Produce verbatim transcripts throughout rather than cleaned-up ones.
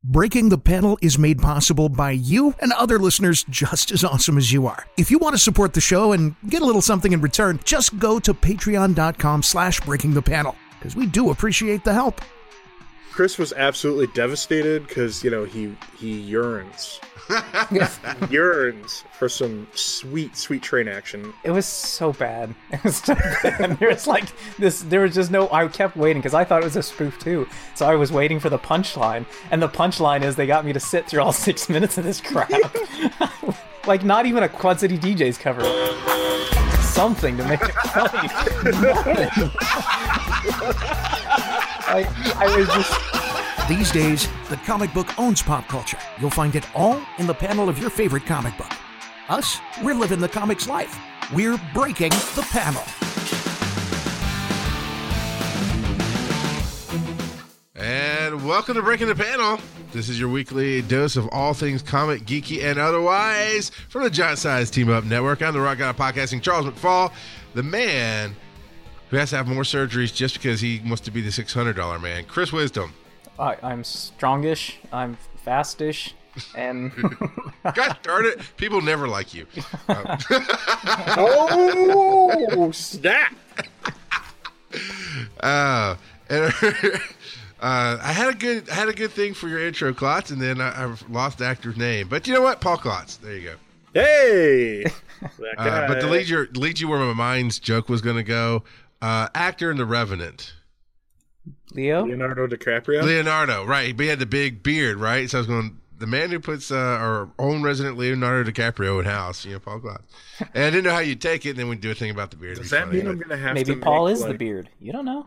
Breaking the Panel is made possible by you and other listeners just as awesome as you are. If you want to support the show and get a little something in return, just go to patreon.com slash breaking the panel, because we do appreciate the help. Chris was absolutely devastated because, you know, he he yearns. He yearns for some sweet, sweet train action. It was so bad. It was so bad. There was like this. There was just no. I kept waiting because I thought it was a spoof too. So I was waiting for the punchline, and the punchline is they got me to sit through all six minutes of this crap. Like not even a Quad City D Js cover. Something to make it funny. I, I was just. These days, the comic book owns pop culture. You'll find it all in the panel of your favorite comic book. Us, we're living the comics life. We're breaking the panel. And welcome to Breaking the Panel. This is your weekly dose of all things comic, geeky, and otherwise from the Giant Size Team Up Network. I'm the Rock God of Podcasting, Charles McFall, the man who has to have more surgeries just because he wants to be the six hundred dollars man. Chris Wisdom. I, I'm strongish, I'm fastish, and... God darn it, people never like you. Um. Oh, snap! uh, and, uh, I had a good I had a good thing for your intro, Klotz, and then I, I lost the actor's name. But you know what? Paul Klotz. There you go. Hey! uh, but to lead, your, lead you where my mind's joke was going to go, uh, actor in The Revenant. Leo? Leonardo DiCaprio? Leonardo, right. But he had the big beard, right? So I was going, the man who puts uh, our own resident Leonardo DiCaprio in house, you know, Paul Klotz. And I didn't know how you'd take it, and then we'd do a thing about the beard. Does that mean I'm going to have Maybe to Paul make, is like... the beard. You don't know.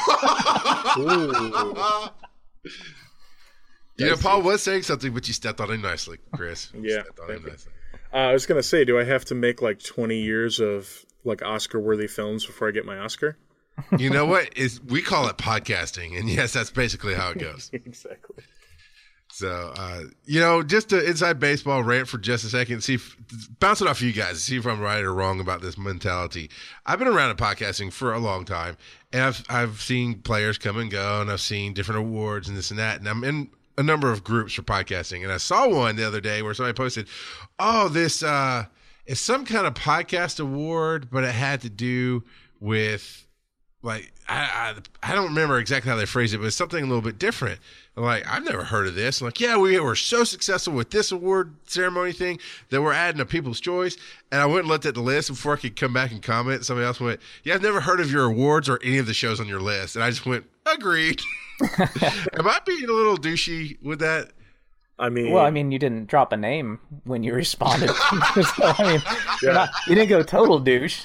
You know, Paul was saying something, but you stepped on him nicely, Chris. You Yeah. stepped on him nicely. Uh, I was going to say, do I have to make like twenty years of like Oscar-worthy films before I get my Oscar? You know what? Is we call it podcasting, and yes, that's basically how it goes. Exactly. So, uh, you know, just to inside baseball rant for just a second, see, if, bounce it off you guys, see if I'm right or wrong about this mentality. I've been around in podcasting for a long time, and I've I've seen players come and go, and I've seen different awards and this and that, and I'm in a number of groups for podcasting, and I saw one the other day where somebody posted, "Oh, this uh, is some kind of podcast award, but it had to do with." Like, I, I I don't remember exactly how they phrased it, but it's something a little bit different. I'm like, I've never heard of this. I'm like, yeah, we were so successful with this award ceremony thing that we're adding a People's Choice. And I went and looked at the list before I could come back and comment. Somebody else went, yeah, I've never heard of your awards or any of the shows on your list. And I just went, agreed. Am I being a little douchey with that? I mean, well, I mean, you didn't drop a name when you responded. So, I mean, you're not, you didn't go total douche.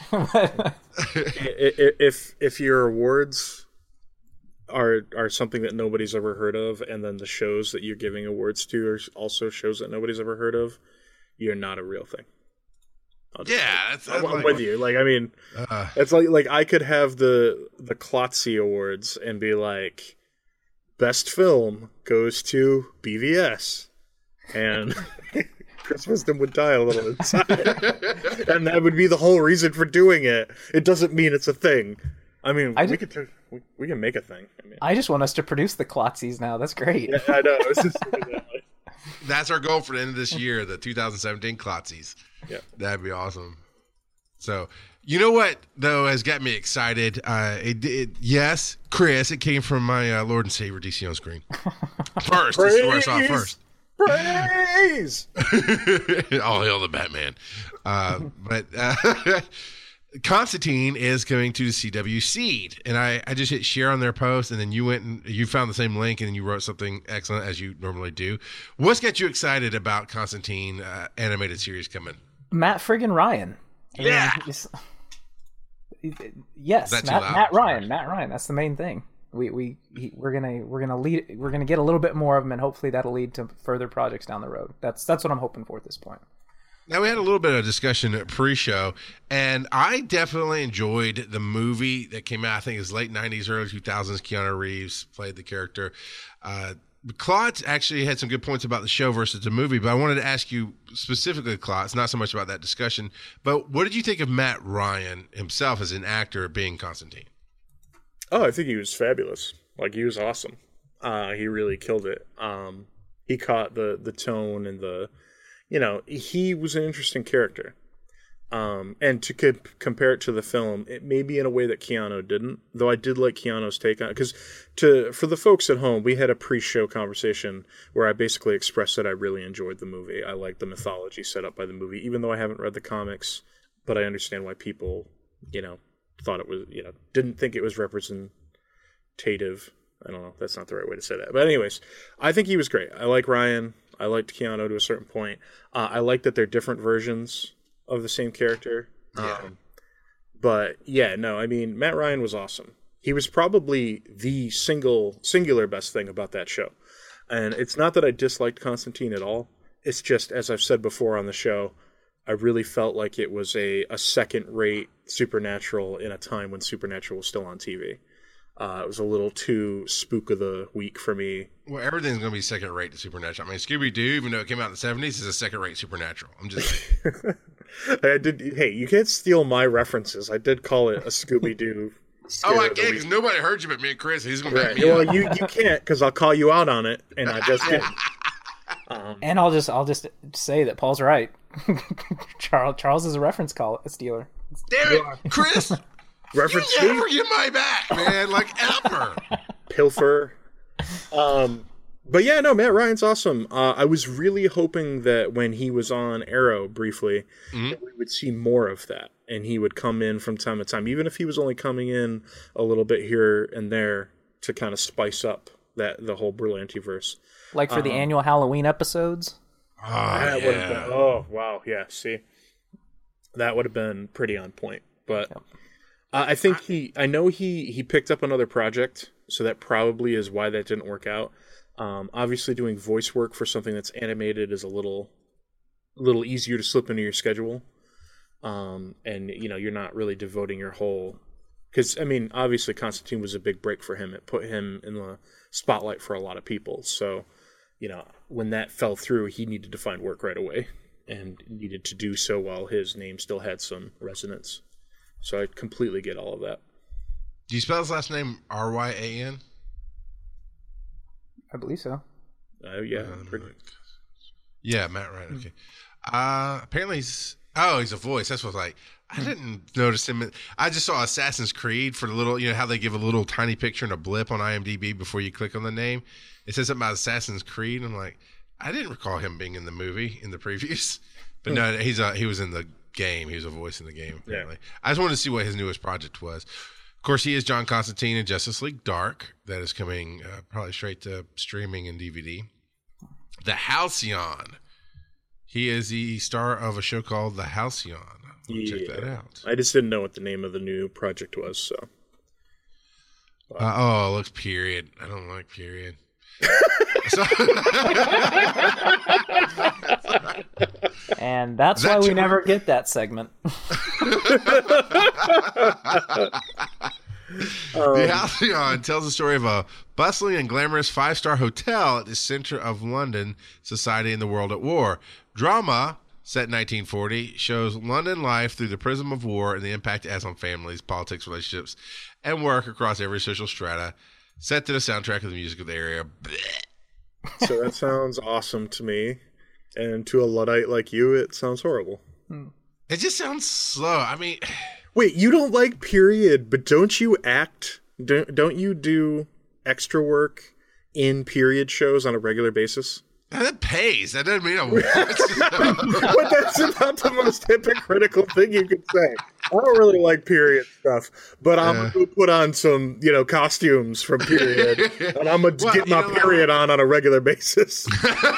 if if your awards are are something that nobody's ever heard of, and then the shows that you're giving awards to are also shows that nobody's ever heard of, you're not a real thing. Yeah, that's, that's I'm like, with you. Like, I mean, uh, it's like like I could have the the Klotzy Awards and be like, best film goes to B V S, and Chris Wisdom would die a little inside, and that would be the whole reason for doing it. It doesn't mean it's a thing. I mean, I we just, could we, we can make a thing. I, mean, I just want us to produce the Klotzys now. That's great. Yeah, I know. It's just, that's our goal for the end of this year, the two thousand seventeen Klotzys. Yeah, that'd be awesome. So, you know what though has got me excited? Uh, it, it yes, Chris. It came from my uh, Lord and Savior D C on screen. First, this is where I saw it first. Praise! All hail the Batman. Uh, but uh, Constantine is coming to the C W Seed, and I, I just hit share on their post, and then you went and you found the same link, and then you wrote something excellent as you normally do. What's got you excited about Constantine uh, animated series coming? Matt friggin' Ryan. I yeah. Mean, just, yes, Matt, Matt Ryan. Matt Ryan. That's the main thing. We we he, we're gonna we're gonna lead. We're gonna get a little bit more of them, and hopefully that'll lead to further projects down the road. That's that's what I'm hoping for at this point. Now, we had a little bit of discussion at pre-show, and I definitely enjoyed the movie that came out. I think it was late nineties, early two thousands. Keanu Reeves played the character. Uh, Klotz actually had some good points about the show versus the movie, but I wanted to ask you specifically, Klotz, not so much about that discussion, but what did you think of Matt Ryan himself as an actor being Constantine? Oh, I think he was fabulous. Like, he was awesome. Uh, he really killed it. Um, He caught the the tone and the, you know, he was an interesting character. Um, and to co- compare it to the film, it may be in a way that Keanu didn't, though I did like Keanu's take on it. Because to for the folks at home, we had a pre-show conversation where I basically expressed that I really enjoyed the movie. I liked the mythology set up by the movie, even though I haven't read the comics. But I understand why people, you know, thought it was, you know, didn't think it was representative. I don't know. That's not the right way to say that. But anyways, I think he was great. I like Ryan. I liked Keanu to a certain point. Uh, I like that they're different versions of the same character. Yeah. Um, but yeah, no, I mean, Matt Ryan was awesome. He was probably the single, singular best thing about that show. And it's not that I disliked Constantine at all. It's just, as I've said before on the show, I really felt like it was a, a second-rate Supernatural in a time when Supernatural was still on T V. Uh, it was a little too spook of the week for me. Well, everything's going to be second-rate to Supernatural. I mean, Scooby-Doo, even though it came out in the seventies, is a second-rate Supernatural. I'm just saying. I did. Hey, you can't steal my references. I did call it a Scooby-Doo. Oh, I can't, because nobody heard you but me and Chris. He's going to back right. me Well, up. you, you can't, because I'll call you out on it, and I just didn't. Um, and I'll just I'll just say that Paul's right. Charles Charles is a reference call a stealer. Damn it, Chris! Reference you never get my back, man. Like ever. Pilfer. Um, but yeah, no, Matt Ryan's awesome. Uh, I was really hoping that when he was on Arrow briefly, mm-hmm. that we would see more of that, and he would come in from time to time, even if he was only coming in a little bit here and there to kind of spice up that the whole Berlantiverse. Like for um, the annual Halloween episodes? Oh, that yeah. would have been, oh, wow, yeah, see? That would have been pretty on point. But yep. uh, I think he, I know he, he picked up another project, so that probably is why that didn't work out. Um, obviously, doing voice work for something that's animated is a little, a little easier to slip into your schedule. Um, and, you know, you're not really devoting your whole... Because, I mean, obviously Constantine was a big break for him. It put him in the spotlight for a lot of people. So, you know, when that fell through, he needed to find work right away and needed to do so while his name still had some resonance. So I completely get all of that. Do you spell his last name R Y A N? I believe so. Uh, yeah. Uh, pretty... Yeah, Matt Ryan. Okay. Uh, apparently he's... Oh, he's a voice. That's what's like... I didn't notice him. I just saw Assassin's Creed for the little, you know, how they give a little tiny picture and a blip on IMDb before you click on the name. It says something about Assassin's Creed. I'm like, I didn't recall him being in the movie in the previews. But no, he's a, he was in the game. He was a voice in the game, apparently. Yeah. I just wanted to see what his newest project was. Of course, he is John Constantine in Justice League Dark. That is coming uh, probably straight to streaming and D V D. The Halcyon. He is the star of a show called The Halcyon. Yeah. Check that out. I just didn't know what the name of the new project was, so. Wow. Uh, oh, it looks period. I don't like period. And that's that why we never re- get that segment. The Halcyon tells the story of a bustling and glamorous five-star hotel at the center of London society in the world at war. Drama, set in nineteen forty, shows London life through the prism of war and the impact it has on families, politics, relationships, and work across every social strata, set to the soundtrack of the music of the area. Blech. So that sounds awesome to me, and to a Luddite like you, it sounds horrible. It just sounds slow. I mean... Wait, you don't like period, but don't you act, don't, don't you do extra work in period shows on a regular basis? That pays. That doesn't mean a what. But that's about the most hypocritical thing you could say. I don't really like period stuff, but I'm yeah. going to put on some, you know, costumes from period, and I'm going to well, get my period what? on on a regular basis.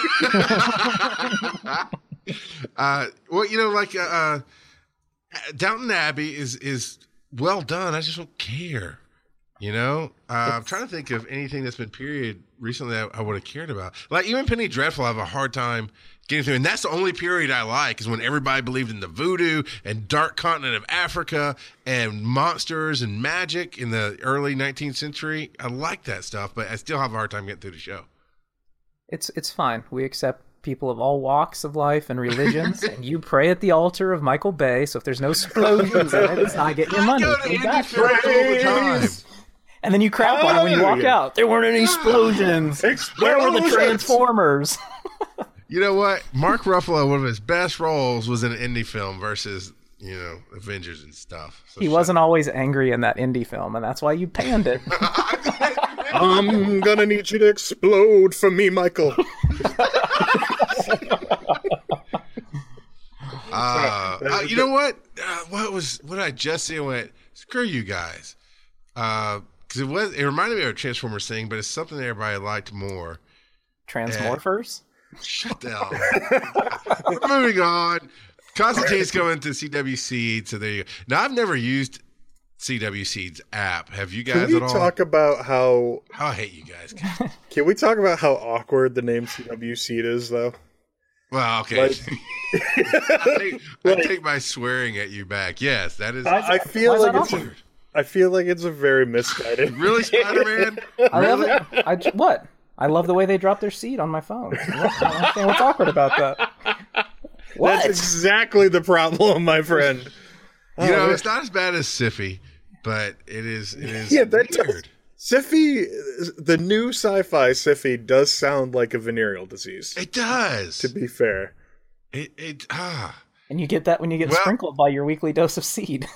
uh, well, you know, like uh, uh, Downton Abbey is is well done. I just don't care. You know, uh, I'm trying to think of anything that's been period recently that I would have cared about. Like even Penny Dreadful, I have a hard time getting through, and that's the only period I like is when everybody believed in the voodoo and dark continent of Africa and monsters and magic in the early nineteenth century. I like that stuff, but I still have a hard time getting through the show. It's it's fine. We accept people of all walks of life and religions, and you pray at the altar of Michael Bay. So if there's no explosions in it, it's not getting your money. I go to Indie Films all the time. And then you crap on it when you walk yeah. out. There weren't any explosions. Where were the Explosions! Transformers? You know what? Mark Ruffalo, one of his best roles was in an indie film versus, you know, Avengers and stuff. So He wasn't always angry in that indie film, and that's why you panned it. I'm gonna need you to explode for me, Michael. Uh, uh, you know what? Uh, what was what I just see? I went, screw you guys, because uh, it was. It reminded me of a Transformers thing, but it's something everybody liked more. Transmorphers? And, shut the hell. We're moving on. Constantine's going to C W Seed, so there you go. Now I've never used C W Seed's app. Have you guys Can we at all? talk about how? Oh, I hate you guys. Can we talk about how awkward the name C W Seed is, though? Well, okay. Like- I, take, I take my swearing at you back. Yes, that is. I, I feel Why is like that it's. A, awkward? I feel like it's a very misguided. Really, Spider-Man? I love Really? it. I, j- what? I love the way they drop their seed on my phone. What? I don't understand what's awkward about that. What? That's exactly the problem, my friend. You know, Oh, it's not as bad as Siffy, but it is. It is Yeah, that does- weird. Siffy, the new sci-fi Siffy does sound like a venereal disease. It does. To be fair, It it ah. And you get that when you get Well- sprinkled by your weekly dose of seed.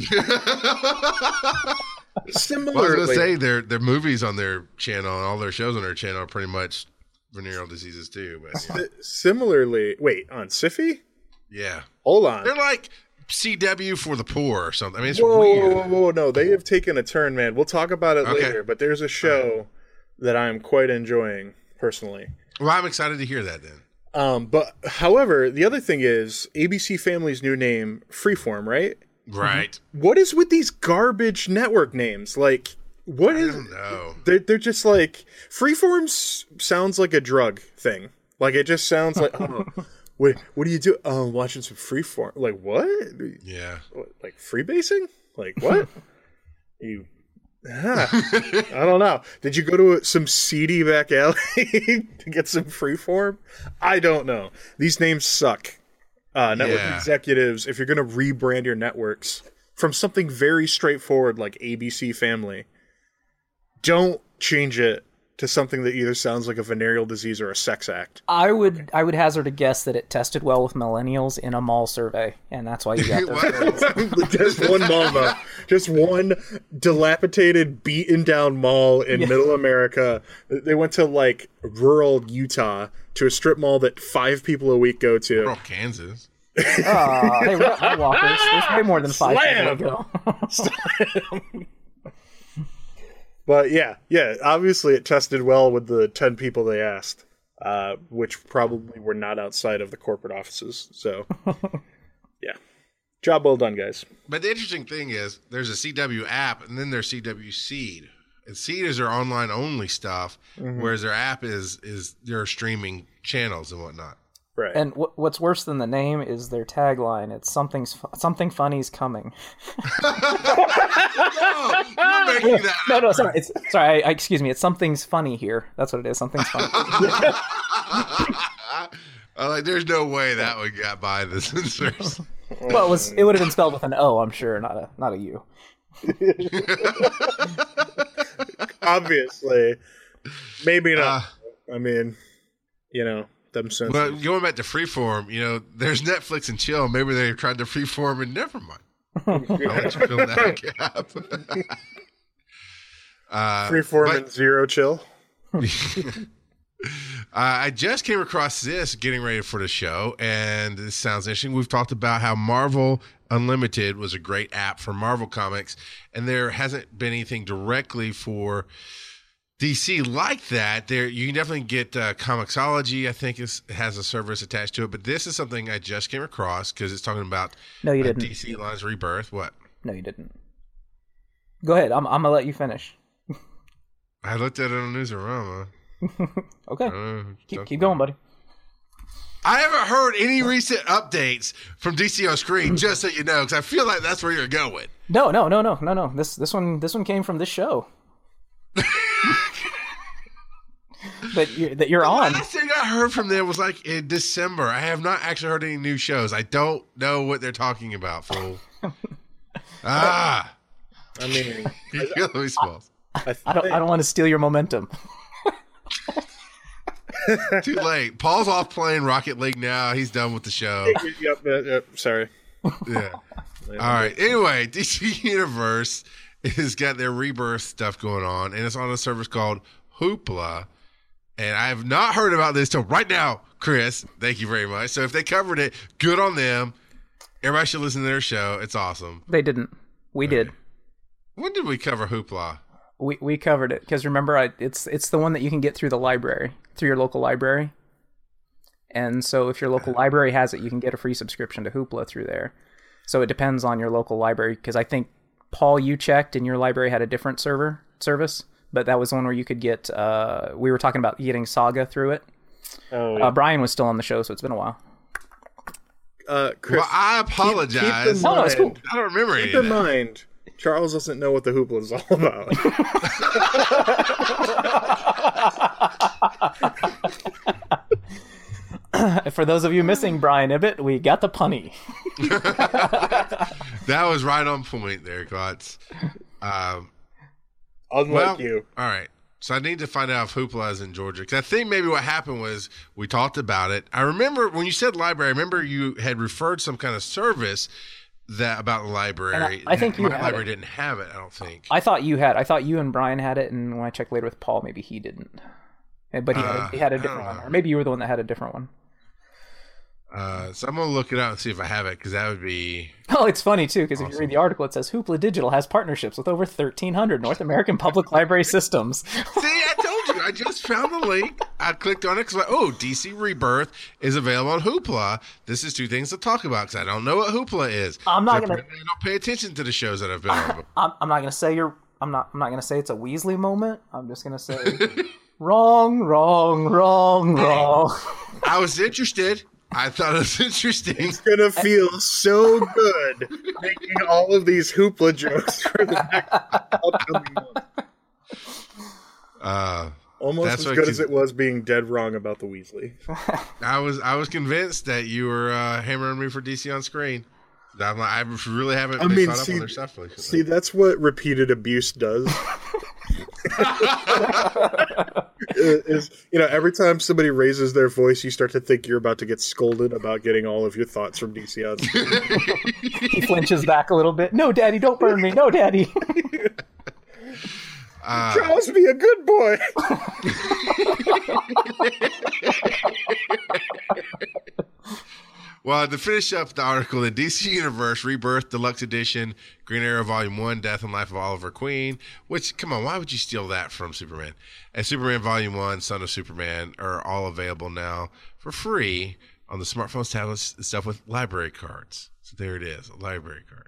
similarly, Well, I was gonna say their their movies on their channel and all their shows on their channel are pretty much venereal diseases too. But yeah, si- similarly, wait on Siffy. yeah. Hold on. They're like C W for the poor or something. I mean, it's Whoa, weird. whoa, whoa, whoa, no, they have taken a turn, man. We'll talk about it Okay. later. But there's a show that I'm quite enjoying personally. Well, I'm excited to hear that then. Um, but however, the other thing is A B C Family's new name, Freeform, right? Right. What is with these garbage network names? Like, what I is? don't know. They're, they're just like Freeform s- sounds like a drug thing. Like it just sounds like, oh, what what do you do? Oh, I'm watching some Freeform. Like what? Yeah. What, like freebasing? Like what? you? Ah, I don't know. Did you go to some seedy back alley to get some Freeform? I don't know. These names suck. Uh, network Yeah. executives, if you're going to rebrand your networks from something very straightforward like A B C Family, don't change it to something that either sounds like a venereal disease or a sex act. I would I would hazard a guess that it tested well with millennials in a mall survey, and that's why you got those. What? Just one mall, though. Just one dilapidated, beaten down mall in Yeah. middle America. They went to like rural Utah to a strip mall that five people a week go to. Rural Kansas. Aw, hey, we got my walkers. There's way more than five Slam! people to go. But yeah, yeah, obviously it tested well with the ten people they asked, uh, which probably were not outside of the corporate offices. So, yeah. Job well done, guys. But the interesting thing is, there's a C W app, and then there's C W Seed. And Seed is their online only stuff, Mm-hmm. whereas their app is is their streaming channels and whatnot. Right. And wh- what's worse than the name is their tagline. It's something's fu- something funny's coming. No, you're making that. No, no, sorry. It's sorry. I, I, excuse me. It's something's funny here. That's what it is. Something's funny. I'm like, there's no way that one got by the censors. Well, it was. It would have been spelled with an O, I'm sure, not a not a U. Obviously. Maybe not. Uh, I mean, you know, them sense. Well, going back to Freeform, you know, there's Netflix and Chill. Maybe they tried to Freeform and never mind. I'll let you fill that gap. uh, Freeform but- and zero chill. Uh, I just came across this getting ready for the show, and this sounds interesting. We've talked about how Marvel Unlimited was a great app for Marvel Comics, and there hasn't been anything directly for D C like that. There, you can definitely get uh, Comixology. I think is has a service attached to it, but this is something I just came across because it's talking about No, you uh, didn't. D C Lines Rebirth. What? No, you didn't. Go ahead. I'm. I'm gonna let you finish. I looked at it on Newsarama. Okay. Uh, Keep keep going, buddy. I haven't heard any recent updates from D C on Screen, just so you know, because I feel like that's where you're going. No, no, no, no, no, no. This this one this one came from this show. that you're that you're The on. last thing I heard from them was like in December. I have not actually heard any new shows. I don't know what they're talking about, fool. ah, I mean, you kill me, Smalls. I, I don't. I don't want to steal your momentum. Too late. Paul's off playing Rocket League now. He's done with the show. Yep. Yep. yep sorry. Yeah. All right. Anyway, D C Universe has got their Rebirth stuff going on, and it's on a service called Hoopla. And I have not heard about this till right now, Chris. Thank you very much. So if they covered it, good on them. Everybody should listen to their show. It's awesome. They didn't. We okay. did. When did we cover Hoopla? We we covered it because remember, I, it's it's the one that you can get through the library, through your local library. And so if your local library has it, you can get a free subscription to Hoopla through there. So it depends on your local library because I think, Paul, you checked and your library had a different server service, but that was the one where you could get, uh, we were talking about getting Saga through it. Oh, yeah. uh, Brian was still on the show, so it's been a while. Uh, Chris, well, I apologize. Keep, keep no, no, it's cool. I don't remember Keep in mind, Charles doesn't know what the Hoopla is all about. For those of you missing Brian Ibbett, we got the punny. That was right on point there, Klotz. Um, Unlike well, you. All right. So I need to find out if Hoopla is in Georgia. Because I think maybe what happened was we talked about it. I remember when you said library, I remember you had referred some kind of service that about the library. I, I think you My had library it. didn't have it, I don't think. I thought you had. I thought you and Brian had it, and when I checked later with Paul, maybe he didn't. But he had, uh, a, he had a different one. Or maybe you were the one that had a different one. Uh, so I'm going to look it out and see if I have it, because that would be... Oh, it's funny, too, because awesome. If you read the article, it says, Hoopla Digital has partnerships with over thirteen hundred North American public library systems. See, I told you. I just found the link. I clicked on it because, like, oh, D C Rebirth is available on Hoopla. This is two things to talk about, because I don't know what Hoopla is. I'm not going to... I don't pay attention to the shows that I've been on. I'm, I'm not going to say you're... I'm not I'm not going to say it's a Weasley moment. I'm just going to say, wrong, wrong, wrong, wrong. I was interested. I thought it was interesting. It's going to feel so good making all of these Hoopla jokes for the next upcoming month. Uh, Almost as good as it was being dead wrong about the Weasley. I was I was convinced that you were uh, hammering me for D C on screen. I'm like, I really haven't I been mean, caught see, up on their stuff recently. See, that's what repeated abuse does. Is, you know, every time somebody raises their voice, you start to think you're about to get scolded about getting all of your thoughts from D C on screen. He flinches back a little bit. No, Daddy, don't burn me. No, Daddy. Uh, Charles, be a good boy. Well, to finish up the article, the D C Universe Rebirth Deluxe Edition, Green Arrow Volume one, Death and Life of Oliver Queen, which, come on, why would you steal that from Superman? And Superman Volume one, Son of Superman, are all available now for free on the smartphones, tablets, and stuff with library cards. So there it is, library cards.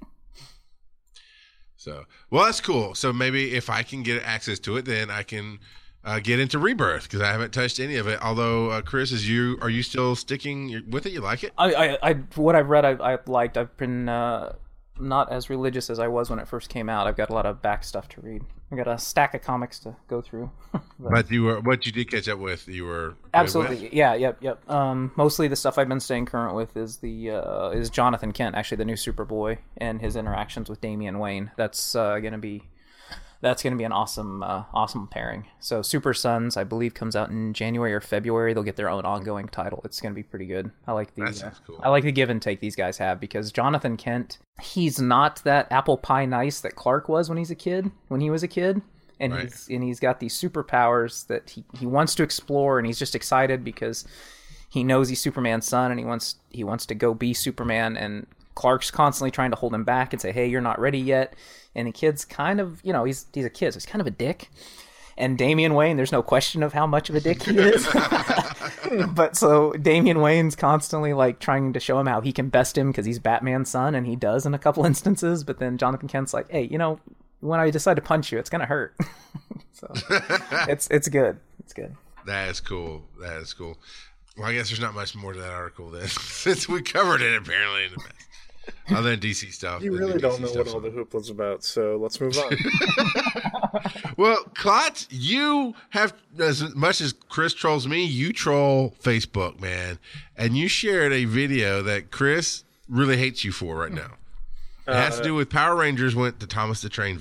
So, well, that's cool. So maybe if I can get access to it, then I can uh, get into Rebirth, because I haven't touched any of it. Although, uh, Chris, is you are you still sticking with it? You like it? I, I, I what I've read, I, I've liked. I've been uh, not as religious as I was when it first came out. I've got a lot of back stuff to read. I got a stack of comics to go through. but, but you were what you did catch up with. You were absolutely, with? yeah, yep, yep. Um, mostly the stuff I've been staying current with is the uh, is Jonathan Kent, actually the new Superboy, and his interactions with Damian Wayne. That's uh, gonna be that's gonna be an awesome uh, awesome pairing. So Super Sons, I believe, comes out in January or February. They'll get their own ongoing title. It's gonna be pretty good. I like the uh, cool. I like the give and take these guys have, because Jonathan Kent, he's not that apple pie nice that Clark was when he's a kid. When he was a kid. And right. he's and he's got these superpowers that he, he wants to explore, and he's just excited because he knows he's Superman's son, and he wants he wants to go be Superman. And Clark's constantly trying to hold him back and say, "Hey, you're not ready yet." And the kid's kind of, you know, he's he's a kid, so he's kind of a dick. And Damian Wayne, there's no question of how much of a dick he is. But so Damian Wayne's constantly like trying to show him how he can best him because he's Batman's son, and he does in a couple instances. But then Jonathan Kent's like, "Hey, you know, when I decide to punch you, it's gonna hurt." So it's it's good. It's good. That is cool. That is cool. Well, I guess there's not much more to that article then, since we covered it apparently in the past. Other than D C stuff. You really don't know what all the Hoopla's about, so let's move on. Well, Klotz, you have, as much as Chris trolls me, you troll Facebook, man. And you shared a video that Chris really hates you for right now. It has to do with Power Rangers went to Thomas the Trainville.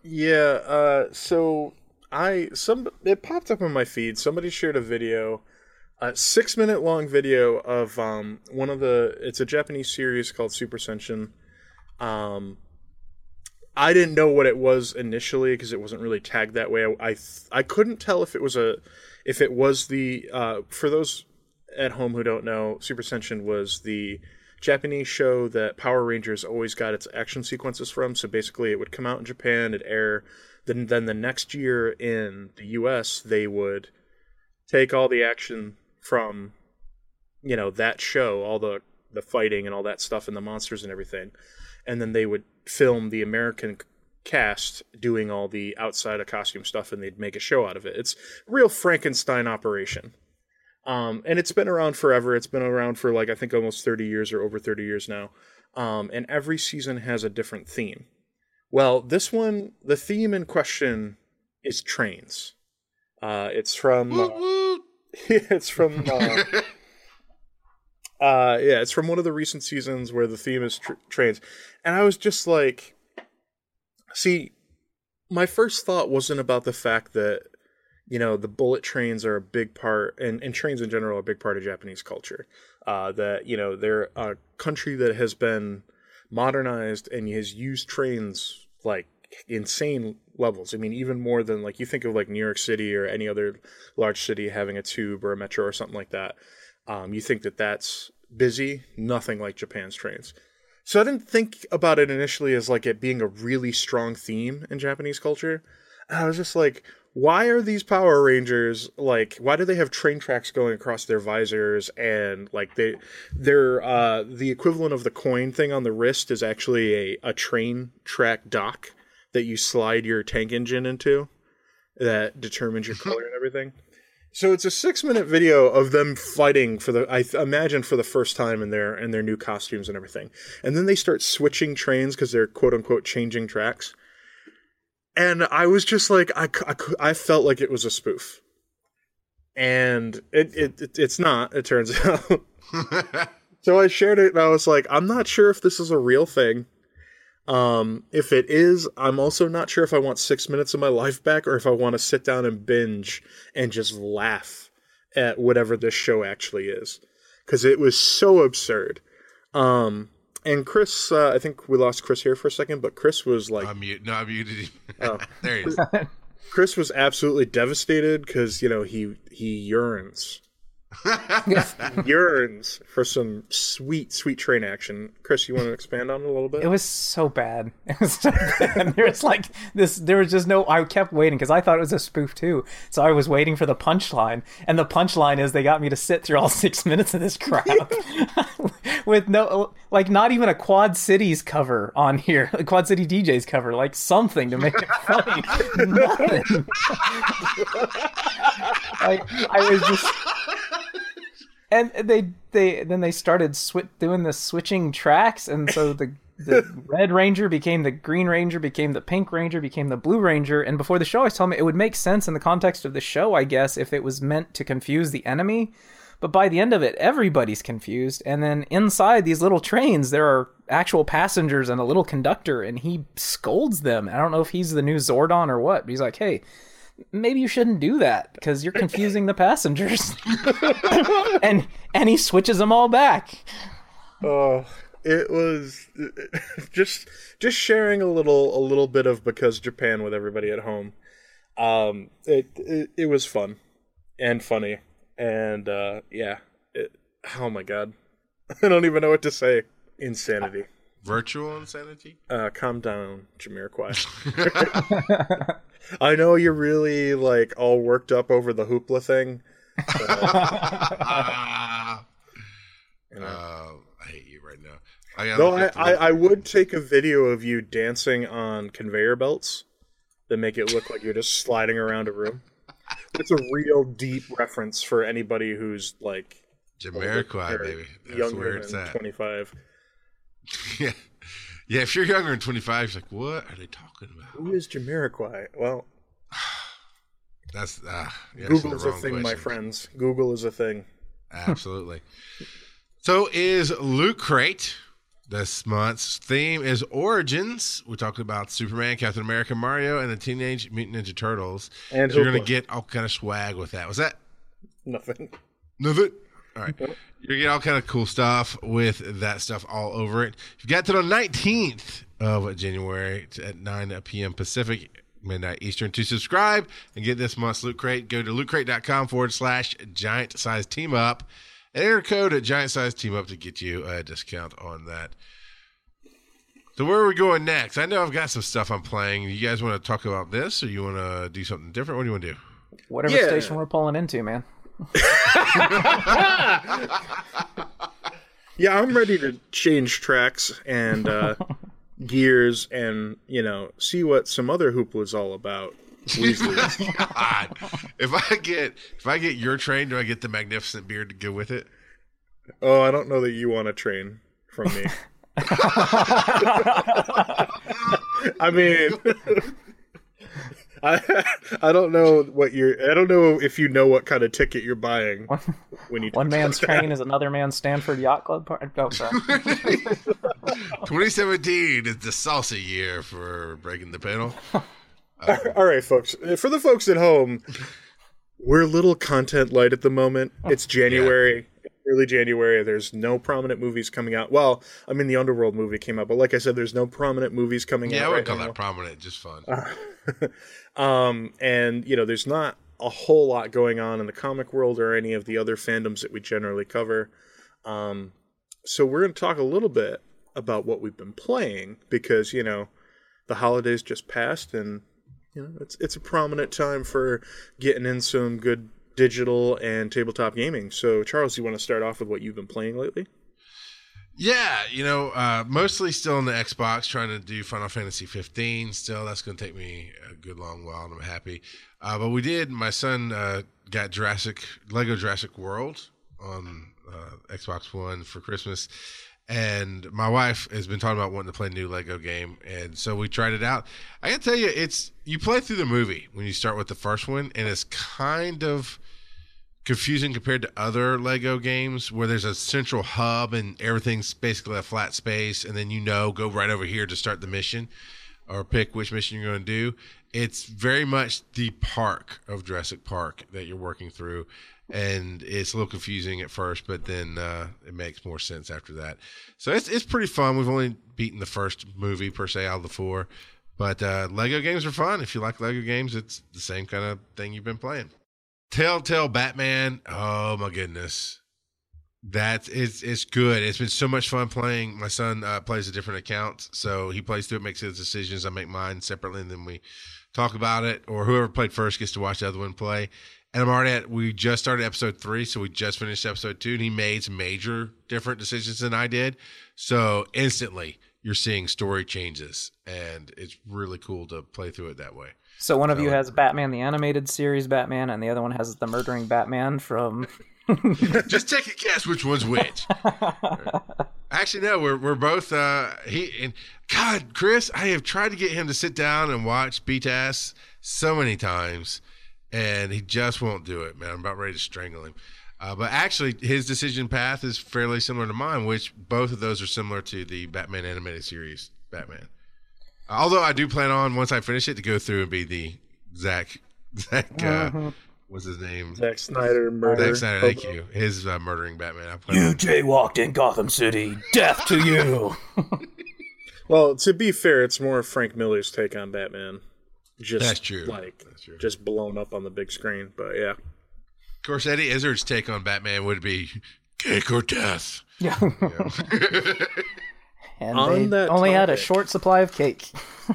Yeah, uh, so I some it popped up on my feed. Somebody shared a video, a six minute long video of um one of the. It's a Japanese series called Super Senshin. Um, I didn't know what it was initially because it wasn't really tagged that way. I I, I couldn't tell if it was a if it was the uh for those at home who don't know, Super Senshin was the Japanese show that Power Rangers always got its action sequences from. So basically it would come out in Japan, it'd air, then then the next year in the U S they would take all the action from, you know, that show, all the the fighting and all that stuff and the monsters and everything, and then they would film the American cast doing all the outside of costume stuff, and they'd make a show out of it. It's a real Frankenstein operation. Um, and it's been around forever. It's been around for like, I think almost thirty years or over thirty years now. Um, and every season has a different theme. Well, this one, the theme in question is trains. Uh, it's from, uh, it's from, uh, uh, yeah, it's from one of the recent seasons where the theme is tr- trains. And I was just like, see, my first thought wasn't about the fact that, you know, the bullet trains are a big part, and, and trains in general are a big part of Japanese culture. Uh, that, you know, they're a country that has been modernized and has used trains like insane levels. I mean, even more than, like, you think of like New York City or any other large city having a tube or a metro or something like that. Um, you think that that's busy, nothing like Japan's trains. So I didn't think about it initially as like it being a really strong theme in Japanese culture. And I was just like, why are these Power Rangers, like, why do they have train tracks going across their visors, and like they they're uh the equivalent of the coin thing on the wrist is actually a, a train track dock that you slide your tank engine into that determines your color and everything. So it's a six minute video of them fighting for the, I th- imagine for the first time in their in their new costumes and everything. And then they start switching trains because they're quote unquote changing tracks. And I was just like, I, I, I felt like it was a spoof. And it, it, it it's not, it turns out. So I shared it and I was like, I'm not sure if this is a real thing. Um, if it is, I'm also not sure if I want six minutes of my life back or if I want to sit down and binge and just laugh at whatever this show actually is. Because it was so absurd. Um... And Chris, uh, I think we lost Chris here for a second, but Chris was like... I'm mute. No, I muted him. Oh. There he is. Chris was absolutely devastated because, you know, he he yearns. yearns for some sweet, sweet train action. Chris, you want to expand on it a little bit? It was so bad. It was so bad. There was like this, there was just no, I kept waiting because I thought it was a spoof too. So I was waiting for the punchline. And the punchline is they got me to sit through all six minutes of this crap with no, like not even a Quad Cities cover on here. A Quad City D Js cover, like something to make it funny. Nothing. Like, I was just... And they they then they started swi- doing the switching tracks, and so the the Red Ranger became the Green Ranger, became the Pink Ranger, became the Blue Ranger. And before the show, I was telling me it would make sense in the context of the show, I guess, if it was meant to confuse the enemy. But by the end of it, everybody's confused. And then inside these little trains, there are actual passengers and a little conductor, and he scolds them. I don't know if he's the new Zordon or what, but he's like, hey, maybe you shouldn't do that because you're confusing the passengers. and and he switches them all back. Oh, it was just just sharing a little a little bit of Because Japan with everybody at home. Um, it it, it was fun and funny, and uh, yeah. It, oh my god, I don't even know what to say. Insanity. Virtual insanity? Uh, calm down, Jamiroquai. I know you're really like all worked up over the hoopla thing. But, uh, you know. uh, I hate you right now. I Though I, I, I would take a video of you dancing on conveyor belts that make it look like you're just sliding around a room. It's a real deep reference for anybody who's like Jamiroquai, baby. That's younger where it's than at. twenty-five. Yeah. Yeah, if you're younger than twenty-five, it's like, what are they talking about? Who is Jamiroquai? Well, that's uh, yeah, Google is a wrong thing, my question. friends. Google is a thing. Absolutely. So is Loot Crate This month's theme is Origins. We're talking about Superman, Captain America, Mario, and the Teenage Mutant Ninja Turtles. And so you're going to get all kind of swag with that. Was that? Nothing. Nothing? All right. You're going to get all kind of cool stuff with that stuff all over it. You've got to the nineteenth of January at nine p.m. Pacific, midnight Eastern, to subscribe and get this month's Loot Crate. Go to lootcrate.com forward slash giant size team up. Enter code at Giant Size Team Up to get you a discount on that. So where are we going next? I know I've got some stuff I'm playing. You guys want to talk about this, or you want to do something different? What do you want to do? Whatever yeah. station we're pulling into, man. Yeah, I'm ready to change tracks and uh, gears and, you know, see what some other hoopla is all about. God. If I get if I get your train, do I get the magnificent beard to go with it? Oh, I don't know that you want a train from me. I mean, I I don't know what you're. I don't know if you know what kind of ticket you're buying when you. One man's like train that. Is another man's Stanford Yacht Club party. Oh, sorry. twenty seventeen is the salsa year for Breaking the Panel. Um, All right, folks. For the folks at home, we're a little content light at the moment. It's January, yeah. early January. There's no prominent movies coming out. Well, I mean, the Underworld movie came out, but like I said, there's no prominent movies coming yeah, out. Yeah, I would right call now. that prominent, just fun. Uh, um, and, you know, there's not a whole lot going on in the comic world or any of the other fandoms that we generally cover. Um, so we're going to talk a little bit about what we've been playing because, you know, the holidays just passed and you know, it's it's a prominent time for getting in some good digital and tabletop gaming. So, Charles, you want to start off with what you've been playing lately? Yeah, you know, uh, mostly still on the Xbox, trying to do Final Fantasy fifteen. Still, that's going to take me a good long while, and I'm happy. Uh, but we did. My son uh, got Jurassic Lego Jurassic World on uh, Xbox One for Christmas. And my wife has been talking about wanting to play a new Lego game, and so we tried it out. I gotta tell you, it's you play through the movie when you start with the first one, and it's kind of confusing compared to other Lego games where there's a central hub and everything's basically a flat space, and then you know go right over here to start the mission or pick which mission you're going to do. It's very much the park of Jurassic Park that you're working through. And it's a little confusing at first, but then uh, it makes more sense after that. So it's it's pretty fun. We've only beaten the first movie, per se, out of the four. But uh, Lego games are fun. If you like Lego games, it's the same kind of thing you've been playing. Telltale Batman, oh my goodness. That it's, it's good. It's been so much fun playing. My son uh, plays a different account, so he plays through it, makes his decisions. I make mine separately, and then we talk about it. Or whoever played first gets to watch the other one play. And I'm already at, we just started episode three, so we just finished episode two, and he made some major different decisions than I did. So instantly, you're seeing story changes, and it's really cool to play through it that way. So one of you has Batman, the animated series Batman, and the other one has the murdering Batman from... Just take a guess which one's which. Actually, no, we're we're both, uh, he and God, Chris, I have tried to get him to sit down and watch B T A S so many times. And he just won't do it, man. I'm about ready to strangle him. Uh, but actually, his decision path is fairly similar to mine, which both of those are similar to the Batman animated series Batman. Uh, although I do plan on, once I finish it, to go through and be the Zack, Zack, uh, mm-hmm. what's his name? Zack Snyder murder. Zack Snyder, thank you. His uh, murdering Batman. I plan you on. jaywalked in Gotham City. Death to you. Well, to be fair, it's more Frank Miller's take on Batman. Just That's true. Like That's true. Just blown up on the big screen, but yeah. Of course, Eddie Izzard's take on Batman would be cake or death. Yeah. yeah. And on they that only topic, had a short supply of cake.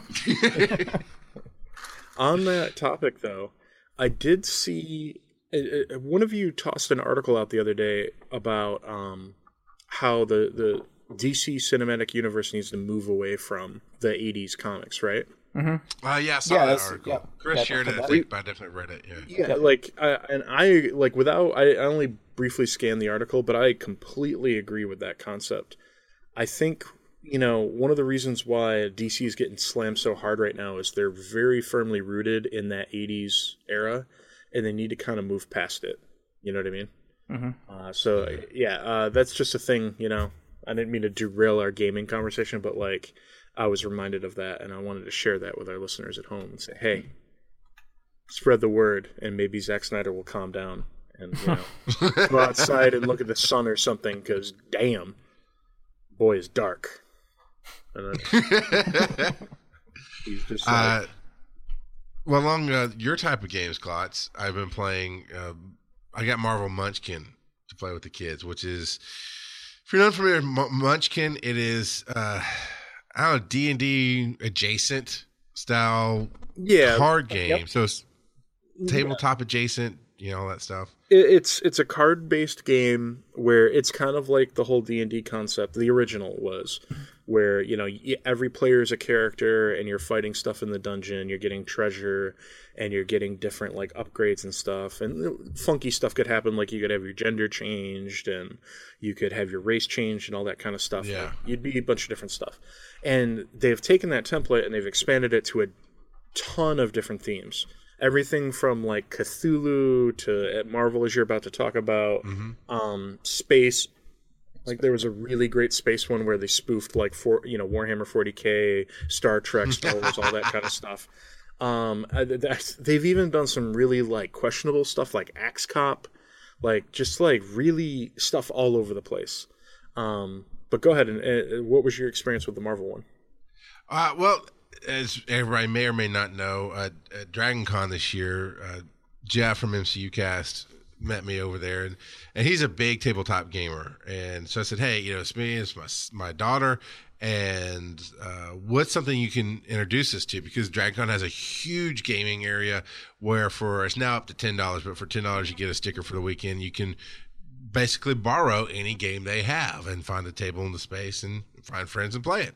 On that topic, though, I did see uh, uh, one of you tossed an article out the other day about um, how the the D C Cinematic Universe needs to move away from the eighties comics, right? Mm-hmm. Uh, yeah, I saw yeah, that article. Yeah, Chris yeah, shared it, I think, but I definitely read it. Yeah, yeah, like, I, and I like without I, I only briefly scanned the article, but I completely agree with that concept. I think you know one of the reasons why D C is getting slammed so hard right now is they're very firmly rooted in that eighties era, and they need to kind of move past it. You know what I mean? Mm-hmm. Uh, so yeah, uh, that's just a thing. You know, I didn't mean to derail our gaming conversation, but like I was reminded of that, and I wanted to share that with our listeners at home and say, hey, spread the word, and maybe Zack Snyder will calm down and you know go outside and look at the sun or something, because damn, boy is dark. And then he's just like, uh, well, along uh, your type of games, Klotz, I've been playing. Uh, I got Marvel Munchkin to play with the kids, which is, if you're not familiar with M- Munchkin, it is uh, I don't know, D and D adjacent style, yeah, card game. Yep. So it's tabletop adjacent, you know, all that stuff. It's it's a card-based game where it's kind of like the whole D and D concept. The original was where, you know, every player is a character and you're fighting stuff in the dungeon, you're getting treasure, and you're getting different, like, upgrades and stuff. And funky stuff could happen, like you could have your gender changed and you could have your race changed and all that kind of stuff. Yeah. Like, you'd be a bunch of different stuff. And they've taken that template and they've expanded it to a ton of different themes. Everything from like Cthulhu to at Marvel, as you're about to talk about, mm-hmm. um, space. Like there was a really great space one where they spoofed like for you know Warhammer forty K, Star Trek, Star Wars, all that kind of stuff. Um, they've even done some really like questionable stuff like Axe Cop, like just like really stuff all over the place. Um, but go ahead and uh, what was your experience with the Marvel one? Uh, well. As everybody may or may not know, uh, at Dragon Con this year, uh, Jeff from M C U Cast met me over there, and, and he's a big tabletop gamer. And so I said, hey, you know, it's me, it's my, my daughter, and uh, what's something you can introduce us to? Because Dragon Con has a huge gaming area where for, it's now up to ten dollars, but for ten dollars you get a sticker for the weekend. You can basically borrow any game they have and find a table in the space and find friends and play it.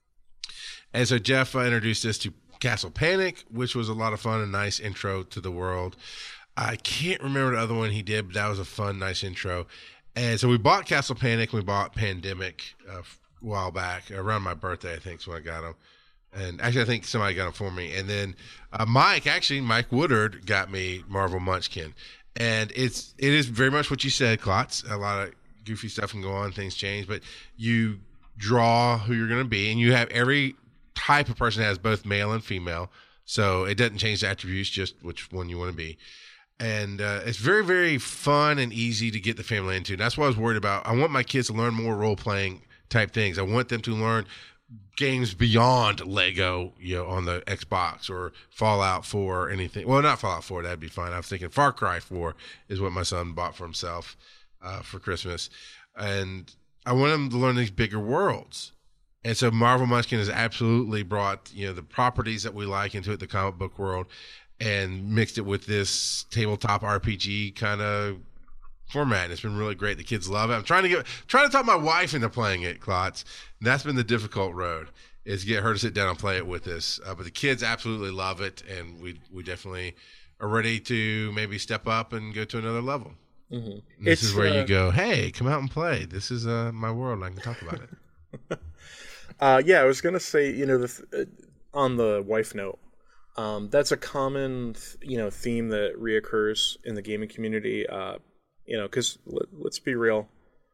And so Jeff uh, introduced us to Castle Panic, which was a lot of fun, a nice intro to the world. I can't remember the other one he did, but that was a fun, nice intro. And so we bought Castle Panic, and we bought Pandemic uh, a while back, around my birthday, I think is when I got them. And actually, I think somebody got them for me. And then uh, Mike, actually, Mike Woodard got me Marvel Munchkin. And it's it is very much what you said, Klotz. A lot of goofy stuff can go on, things change, but you draw who you're going to be, and you have every type of person has both male and female, so it doesn't change the attributes, just which one you want to be. And uh, it's very, very fun and easy to get the family into. And that's what I was worried about. I want my kids to learn more role-playing type things. I want them to learn games beyond Lego, you know, on the Xbox or Fallout four or anything. Well, not Fallout four, that'd be fine. I was thinking Far Cry four is what my son bought for himself uh, for Christmas. And I want them to learn these bigger worlds. And so Marvel Munchkin has absolutely brought, you know, the properties that we like into it, the comic book world, and mixed it with this tabletop R P G kind of format. And it's been really great. The kids love it. I'm trying to get, trying to talk my wife into playing it, Klotz. And that's been the difficult road, is get her to sit down and play it with us. Uh, but the kids absolutely love it, and we we definitely are ready to maybe step up and go to another level. Mm-hmm. This It's, is where uh, you go, hey, come out and play. This is uh, my world, and I can talk about it. Uh, yeah, I was gonna say, you know, the th- on the wife note, um, that's a common, th- you know, theme that reoccurs in the gaming community. Uh, you know, because let, let's be real,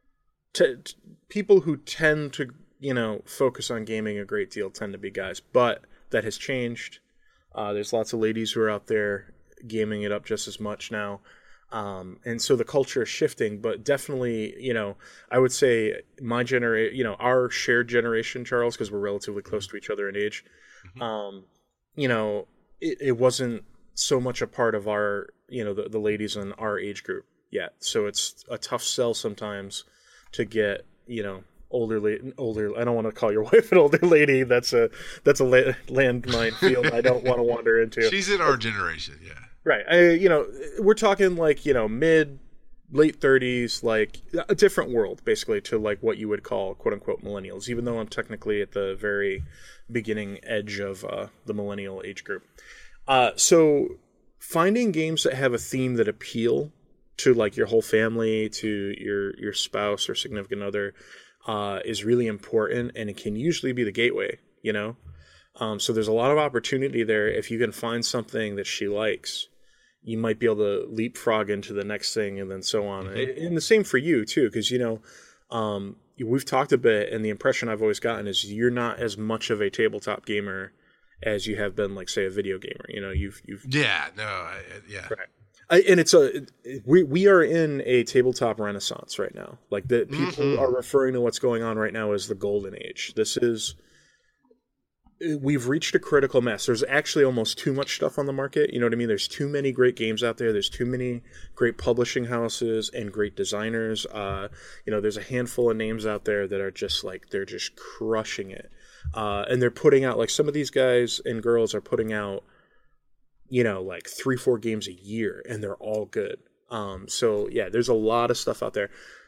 t- t- people who tend to, you know, focus on gaming a great deal tend to be guys, but that has changed. Uh, there's lots of ladies who are out there gaming it up just as much now. Um, and so the culture is shifting, but definitely, you know, I would say my generation, you know, our shared generation, Charles, because we're relatively close to each other in age, Mm-hmm. um, you know, it, it wasn't so much a part of our, you know, the, the ladies in our age group yet. So it's a tough sell sometimes to get, you know, older, la- older, I don't want to call your wife an older lady. That's a, that's a la- landmine field I don't want to wander into. She's in our generation, yeah. Right. I, you know, we're talking like, you know, mid, late thirties, like a different world, basically, to like what you would call quote unquote millennials, even though I'm technically at the very beginning edge of uh, the millennial age group. Uh, so finding games that have a theme that appeal to like your whole family, to your, your spouse or significant other, uh, is really important, and it can usually be the gateway, you know? Um, so there's a lot of opportunity there. If you can find something that she likes, you might be able to leapfrog into the next thing, and then so on. Mm-hmm. And the same for you too, because you know, um, we've talked a bit, and the impression I've always gotten is you're not as much of a tabletop gamer as you have been, like, say, a video gamer. You know, you've you've yeah, no, I, yeah, right. I, and it's a we we are in a tabletop renaissance right now. Like the people mm-hmm. are referring to what's going on right now as the golden age. This is we've reached a critical mass. There's actually almost too much stuff on the market. You know what I mean? There's too many great games out there. There's too many great publishing houses and great designers. Uh, you know, there's a handful of names out there that are just like they're just crushing it. Uh, and they're putting out, like, some of these guys and girls are putting out, you know, like three, four games a year, and they're all good. Um, so yeah, there's a lot of stuff out there.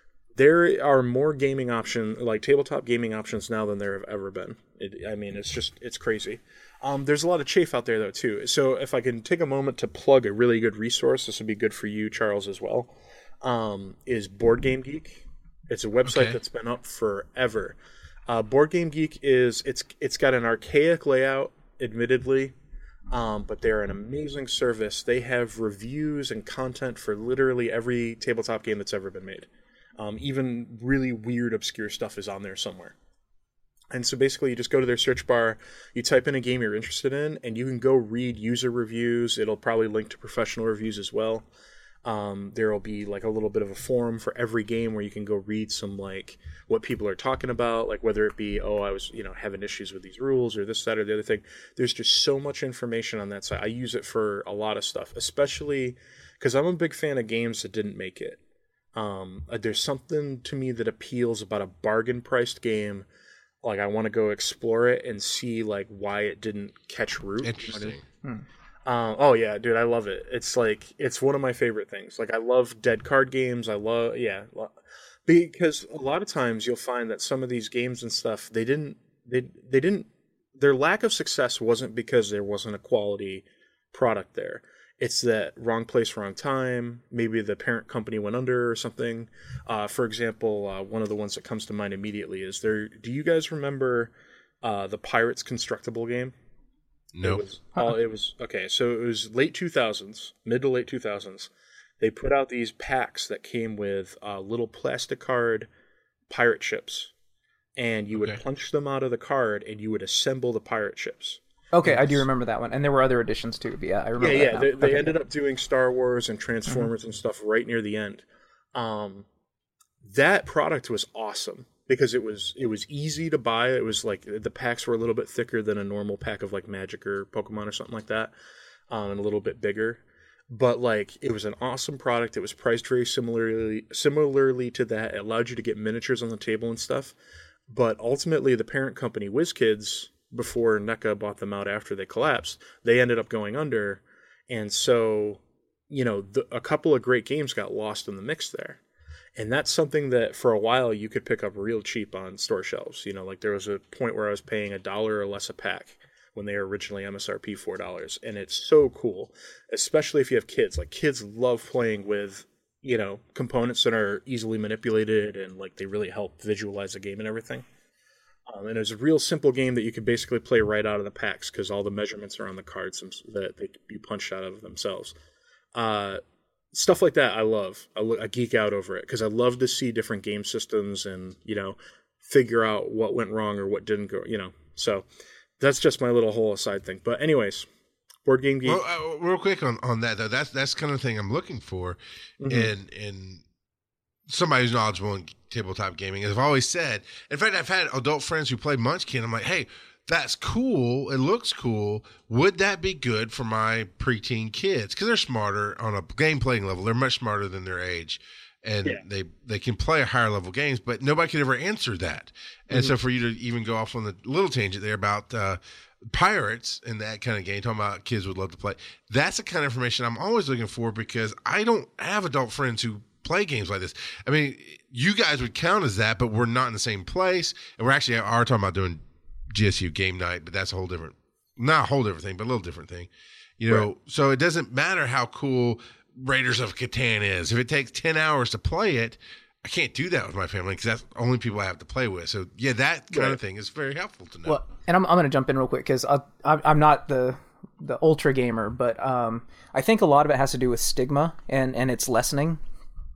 There are more gaming options, like tabletop gaming options now than there have ever been. It, I mean, it's just, it's crazy. Um, there's a lot of chafe out there though too. So if I can take a moment to plug a really good resource, this would be good for you, Charles, as well, um, is Board Game Geek. It's a website okay. that's been up forever. Uh, Board Game Geek is, it's it's got an archaic layout, admittedly, um, but they're an amazing service. They have reviews and content for literally every tabletop game that's ever been made. Um, even really weird, obscure stuff is on there somewhere. And so basically you just go to their search bar, you type in a game you're interested in, and you can go read user reviews. It'll probably link to professional reviews as well. Um, there will be like a little bit of a forum for every game where you can go read some, like, what people are talking about, like whether it be, oh, I was, you know, having issues with these rules or this, that, or the other thing. There's just so much information on that site. I use it for a lot of stuff, especially because I'm a big fan of games that didn't make it. Um, there's something to me that appeals about a bargain priced game. Like, I want to go explore it and see, like, why it didn't catch root. Interesting. Hmm. Um, oh yeah, dude, I love it. It's like, it's one of my favorite things. Like, I love dead card games. I love, yeah, because a lot of times you'll find that some of these games and stuff, they didn't, they, they didn't, their lack of success wasn't because there wasn't a quality product there. It's that wrong place, wrong time. Maybe the parent company went under or something. Uh, for example, uh, one of the ones that comes to mind immediately is there. Do you guys remember uh, the Pirates Constructible game? No. It was, uh, it was okay. So it was late two thousands, mid to late two thousands. They put out these packs that came with uh, little plastic card pirate ships, and you okay. would punch them out of the card, and you would assemble the pirate ships. Okay, I do remember that one, and there were other editions too. But yeah, I remember. Yeah, that yeah. now. They, they okay. ended up doing Star Wars and Transformers mm-hmm. and stuff right near the end. Um, that product was awesome because it was it was easy to buy. It was like the packs were a little bit thicker than a normal pack of like Magic or Pokemon or something like that, um, and a little bit bigger. But like, it was an awesome product. It was priced very similarly similarly to that. It allowed you to get miniatures on the table and stuff. But ultimately, the parent company, WizKids, before NECA bought them out after they collapsed, they ended up going under. And so, you know, the, a couple of great games got lost in the mix there. And that's something that for a while you could pick up real cheap on store shelves. You know, like there was a point where I was paying a dollar or less a pack when they were originally M S R P four dollars. And it's so cool, especially if you have kids. Like, kids love playing with, you know, components that are easily manipulated and like they really help visualize the game and everything. Um, and it was a real simple game that you could basically play right out of the packs because all the measurements are on the cards that they could be punched out of themselves. Uh, stuff like that I love. I, I geek out over it because I love to see different game systems and, you know, figure out what went wrong or what didn't go, you know. So that's just my little whole aside thing. But anyways, Board Game Geek. Well, uh, real quick on, on that, though, that's that's kind of the thing I'm looking for mm-hmm. in in somebody who's knowledgeable in tabletop gaming. As I've always said, in fact, I've had adult friends who play Munchkin. I'm like, hey, that's cool. It looks cool. Would that be good for my preteen kids? Because they're smarter on a game playing level. They're much smarter than their age. And yeah. they, they can play higher level games, but nobody could ever answer that. And mm-hmm. so for you to even go off on the little tangent there about uh, pirates and that kind of game, talking about kids would love to play, that's the kind of information I'm always looking for because I don't have adult friends who play games like this. I mean, you guys would count as that, but we're not in the same place. And we're actually are talking about doing G S U game night, but that's a whole different, not a whole different thing, but a little different thing. You know, right. So it doesn't matter how cool Raiders of Catan is. If it takes ten hours to play it, I can't do that with my family because that's the only people I have to play with. So yeah, that kind right. of thing is very helpful to know. Well, and I'm I'm going to jump in real quick because I'm not the the ultra gamer, but um, I think a lot of it has to do with stigma and and its lessening.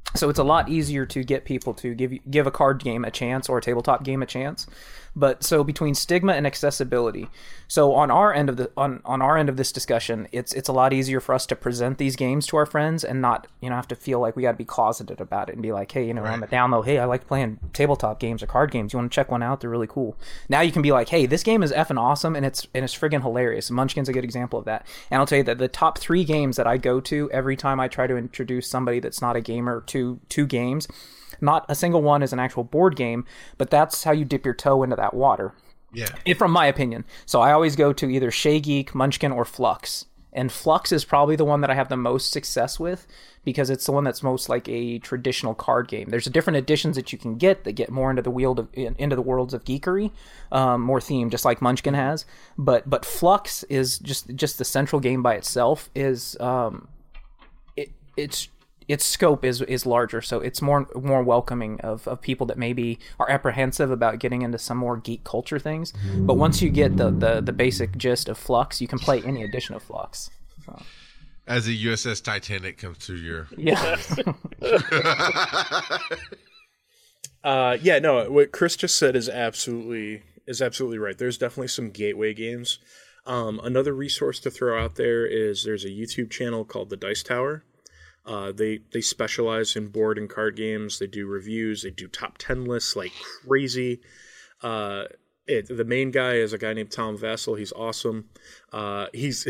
So it's a lot easier to get people to give give a card game a chance or a tabletop game a chance. But so between stigma and accessibility, so on our end of the on, on our end of this discussion, it's it's a lot easier for us to present these games to our friends and not, you know, have to feel like we got to be closeted about it and be like, hey, you know, right. on the download, hey, I like playing tabletop games or card games. You want to check one out? They're really cool. Now you can be like, hey, this game is effing awesome and it's and it's friggin' hilarious. Munchkin's a good example of that. And I'll tell you that the top three games that I go to every time I try to introduce somebody that's not a gamer to two games. Not a single one is an actual board game, but that's how you dip your toe into that water. Yeah. It, from my opinion. So I always go to either Shea Geek, Munchkin, or Flux. And Flux is probably the one that I have the most success with because it's the one that's most like a traditional card game. There's different editions that you can get that get more into the world of into the worlds of geekery, um, more themed, just like Munchkin has. But but Flux is just just the central game by itself is um, it it's. its scope is is larger, so it's more more welcoming of, of people that maybe are apprehensive about getting into some more geek culture things. But once you get the, the, the basic gist of Flux, you can play any edition of Flux. So. As the U S S Titanic comes through your... Yeah. uh, yeah, no, what Chris just said is absolutely is absolutely right. There's definitely some gateway games. Um, another resource to throw out there is there's a YouTube channel called The Dice Tower. Uh, they they specialize in board and card games. They do reviews. They do top ten lists like crazy. Uh, it, the main guy is a guy named Tom Vassell. He's awesome. Uh, he's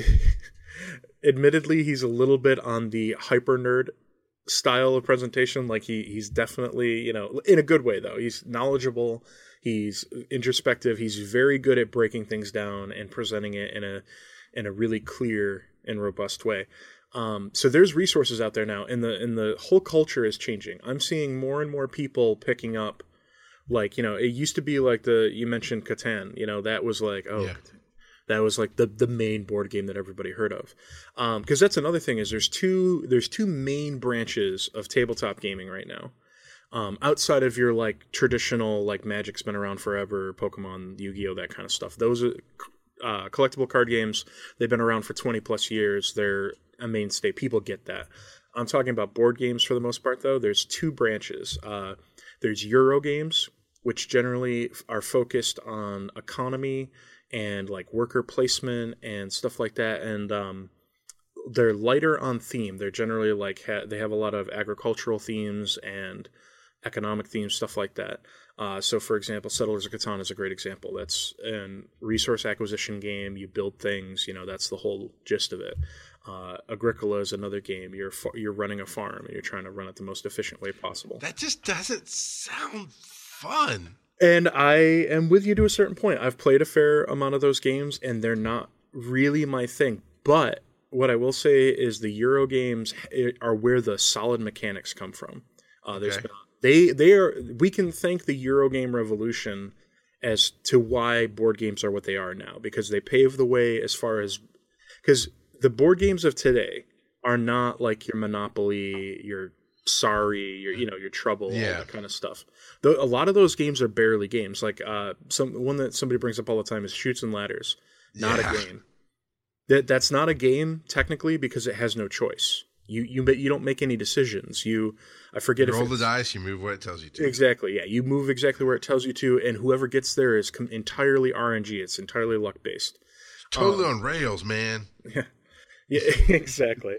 admittedly he's a little bit on the hyper nerd style of presentation. Like he he's definitely, you know, in a good way though. He's knowledgeable. He's introspective. He's very good at breaking things down and presenting it in a in a really clear and robust way. Um, so there's resources out there now, and the and the whole culture is changing. I'm seeing more and more people picking up, like, you know, it used to be like the you mentioned Catan, you know, that was like oh, yeah. that was like the the main board game that everybody heard of, because um, that's another thing is there's two there's two main branches of tabletop gaming right now, um, outside of your like traditional like Magic's been around forever, Pokemon, Yu-Gi-Oh, that kind of stuff. Those are uh, collectible card games. They've been around for twenty plus years. They're a mainstay. People get that. I'm talking about board games for the most part, though. There's two branches. Uh, there's Euro games, which generally are focused on economy and like worker placement and stuff like that. And um, they're lighter on theme. They're generally like ha- they have a lot of agricultural themes and economic themes, stuff like that. Uh, so, for example, Settlers of Catan is a great example. That's a resource acquisition game. You build things. You know, that's the whole gist of it. Uh, Agricola is another game. You're you're running a farm and you're trying to run it the most efficient way possible. That just doesn't sound fun. And I am with you to a certain point. I've played a fair amount of those games, and they're not really my thing. But what I will say is the Euro games are where the solid mechanics come from. Uh, there's okay. been, they they are. We can thank the Euro game revolution as to why board games are what they are now, because they paved the way as far as because. The board games of today are not like your Monopoly, your Sorry, your you know your Trouble, yeah. all that kind of stuff. Though a lot of those games are barely games. Like uh, some one that somebody brings up all the time is Chutes and Ladders. Not yeah. a game. That that's not a game technically because it has no choice. You you you don't make any decisions. You I forget you if roll the dice, you move where it tells you to. Exactly. Yeah, you move exactly where it tells you to, and whoever gets there is com- entirely R N G. It's entirely luck based. Totally um, on rails, man. Yeah. Yeah, exactly.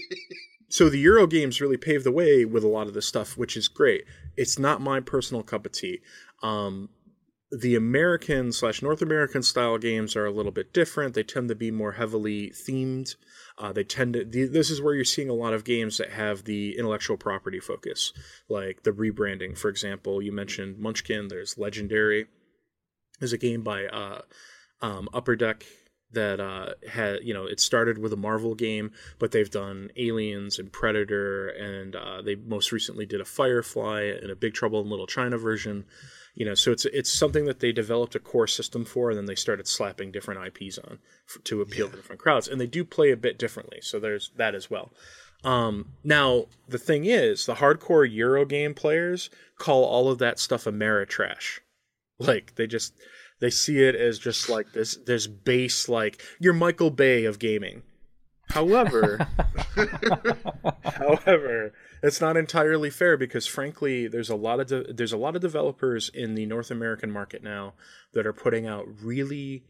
So the Euro games really paved the way with a lot of this stuff, which is great. It's not my personal cup of tea. Um, the American slash North American style games are a little bit different. They tend to be more heavily themed. Uh, they tend to. The, this is where you're seeing a lot of games that have the intellectual property focus, like the rebranding. For example, you mentioned Munchkin. There's Legendary. There's a game by uh, um, Upper Deck. That uh, had, you know, it started with a Marvel game, but they've done Aliens and Predator, and uh, they most recently did a Firefly and a Big Trouble in Little China version. You know, so it's it's something that they developed a core system for, and then they started slapping different I Ps on for, to appeal yeah. to different crowds, and they do play a bit differently. So there's that as well. Um, now the thing is, the hardcore Euro game players call all of that stuff Ameritrash. Like they just. They see it as just like this this base, like you're Michael Bay of gaming. However, however, it's not entirely fair because, frankly, there's a lot of de- there's a lot of developers in the North American market now that are putting out really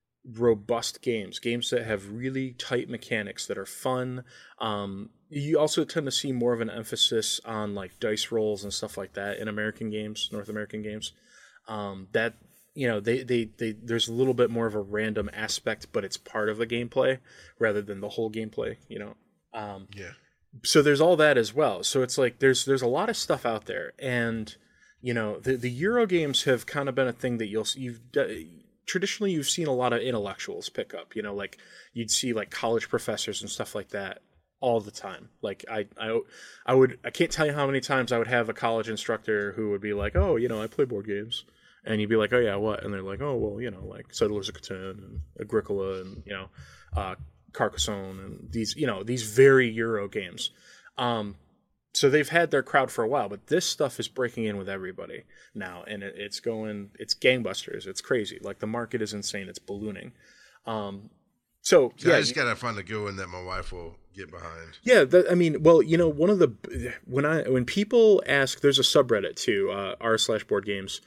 robust games, games that have really tight mechanics that are fun. Um, you also tend to see more of an emphasis on like dice rolls and stuff like that in American games, North American games. Um, that you know, they, they, they there's a little bit more of a random aspect, but it's part of the gameplay rather than the whole gameplay. You know. Um, yeah. So there's all that as well. So it's like there's there's a lot of stuff out there, and you know the the Euro games have kind of been a thing that you'll you've traditionally you've seen a lot of intellectuals pick up. You know, like you'd see like college professors and stuff like that all the time. Like I I I would I can't tell you how many times I would have a college instructor who would be like, oh, you know, I play board games, and you'd be like, oh yeah, what? And they're like, oh well, you know, like Settlers of Catan and Agricola and you know. Uh, Carcassonne and these, you know, these very Euro games. Um, so they've had their crowd for a while, but this stuff is breaking in with everybody now, and it, it's going, it's gangbusters. It's crazy. Like the market is insane. It's ballooning. Um, so, so yeah, I just gotta find a good one that my wife will get behind. Yeah, that, I mean, well, you know, one of the when I when people ask, there's a subreddit too, uh, r slash board games.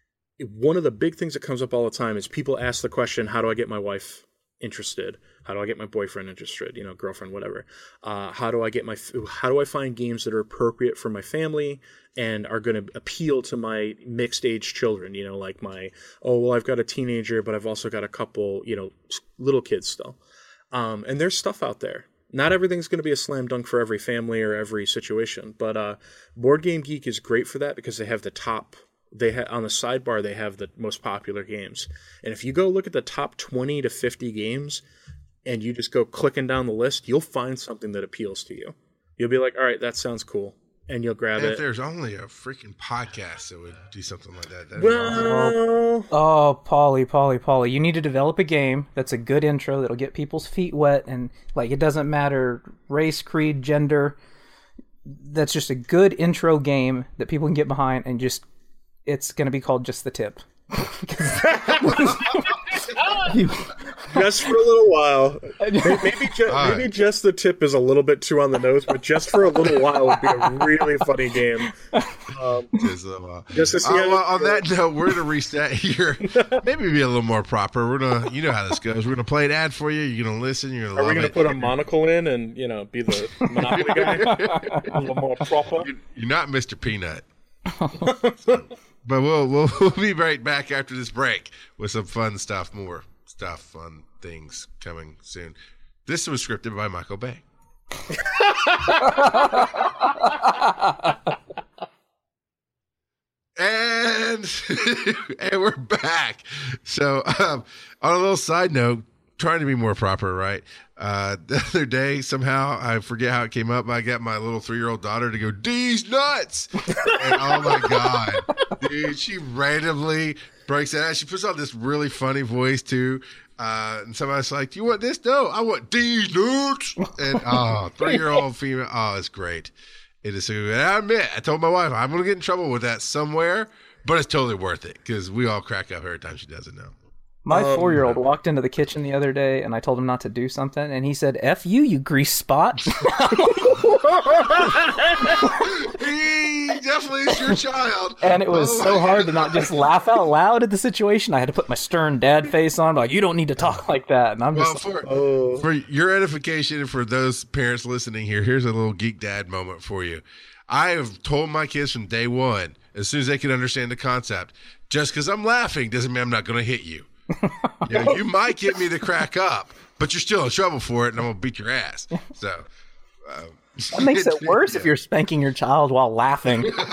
One of the big things that comes up all the time is people ask the question, "How do I get my wife interested? How do I get my boyfriend interested? You know, girlfriend, whatever. Uh, how do I get my? How do I find games that are appropriate for my family and are going to appeal to my mixed age children? You know, like my oh well, I've got a teenager, but I've also got a couple, you know, little kids still. Um, and there's stuff out there. Not everything's going to be a slam dunk for every family or every situation, but uh, Board Game Geek is great for that because they have the top. They ha- on the sidebar they have the most popular games, and if you go look at the top twenty to fifty games, and you just go clicking down the list, you'll find something that appeals to you. You'll be like, all right, that sounds cool, and you'll grab and it. If there's only a freaking podcast that would do something like that, that'd well, awesome. Oh, Paulie, Paulie, Paulie, you need to develop a game that's a good intro that'll get people's feet wet, and like it doesn't matter race, creed, gender. That's just a good intro game that people can get behind, and just it's going to be called Just the Tip. Just for a little while. Maybe, ju- right. maybe Just the Tip is a little bit too on the nose, but Just for a Little While would be a really funny game. Um, just, uh, just to see uh, how well, on that note, we're going to reset here. Maybe be a little more proper. We're going to, you know how this goes. We're going to play an ad for you. You're going to listen. You're going to love it. Are we going to put a monocle in and, you know, be the Monopoly guy? A little more proper? You're, you're not Mister Peanut. But we'll, we'll we'll be right back after this break with some fun stuff, more stuff, fun things coming soon. This was scripted by Michael Bay. and and we're back. So um, on a little side note, trying to be more proper, right? Uh, the other day, somehow, I forget how it came up, I got my little three-year-old daughter to go, D's nuts! And oh my God, dude, she randomly breaks it out. She puts on this really funny voice, too. Uh, and somebody's like, do you want this? No, I want D's nuts! And oh, three-year-old female, oh, it's great. It is so good. And I admit, I told my wife, I'm going to get in trouble with that somewhere, but it's totally worth it, because we all crack up every time she does it now. My Um, four-year-old walked into the kitchen the other day, and I told him not to do something, and he said, F you, you grease spot. He definitely is your child. And it was Oh so my hard to God. not just laugh out loud at the situation. I had to put my stern dad face on, like, you don't need to talk like that. And I'm Well, just for, Oh. for your edification and for those parents listening here, here's a little geek dad moment for you. I have told my kids from day one, as soon as they can understand the concept, just because I'm laughing doesn't mean I'm not going to hit you. You know, you might get me to crack up, but you're still in trouble for it, and I'm going to beat your ass. So uh, that makes it worse if yeah. you're spanking your child while laughing. Puppy,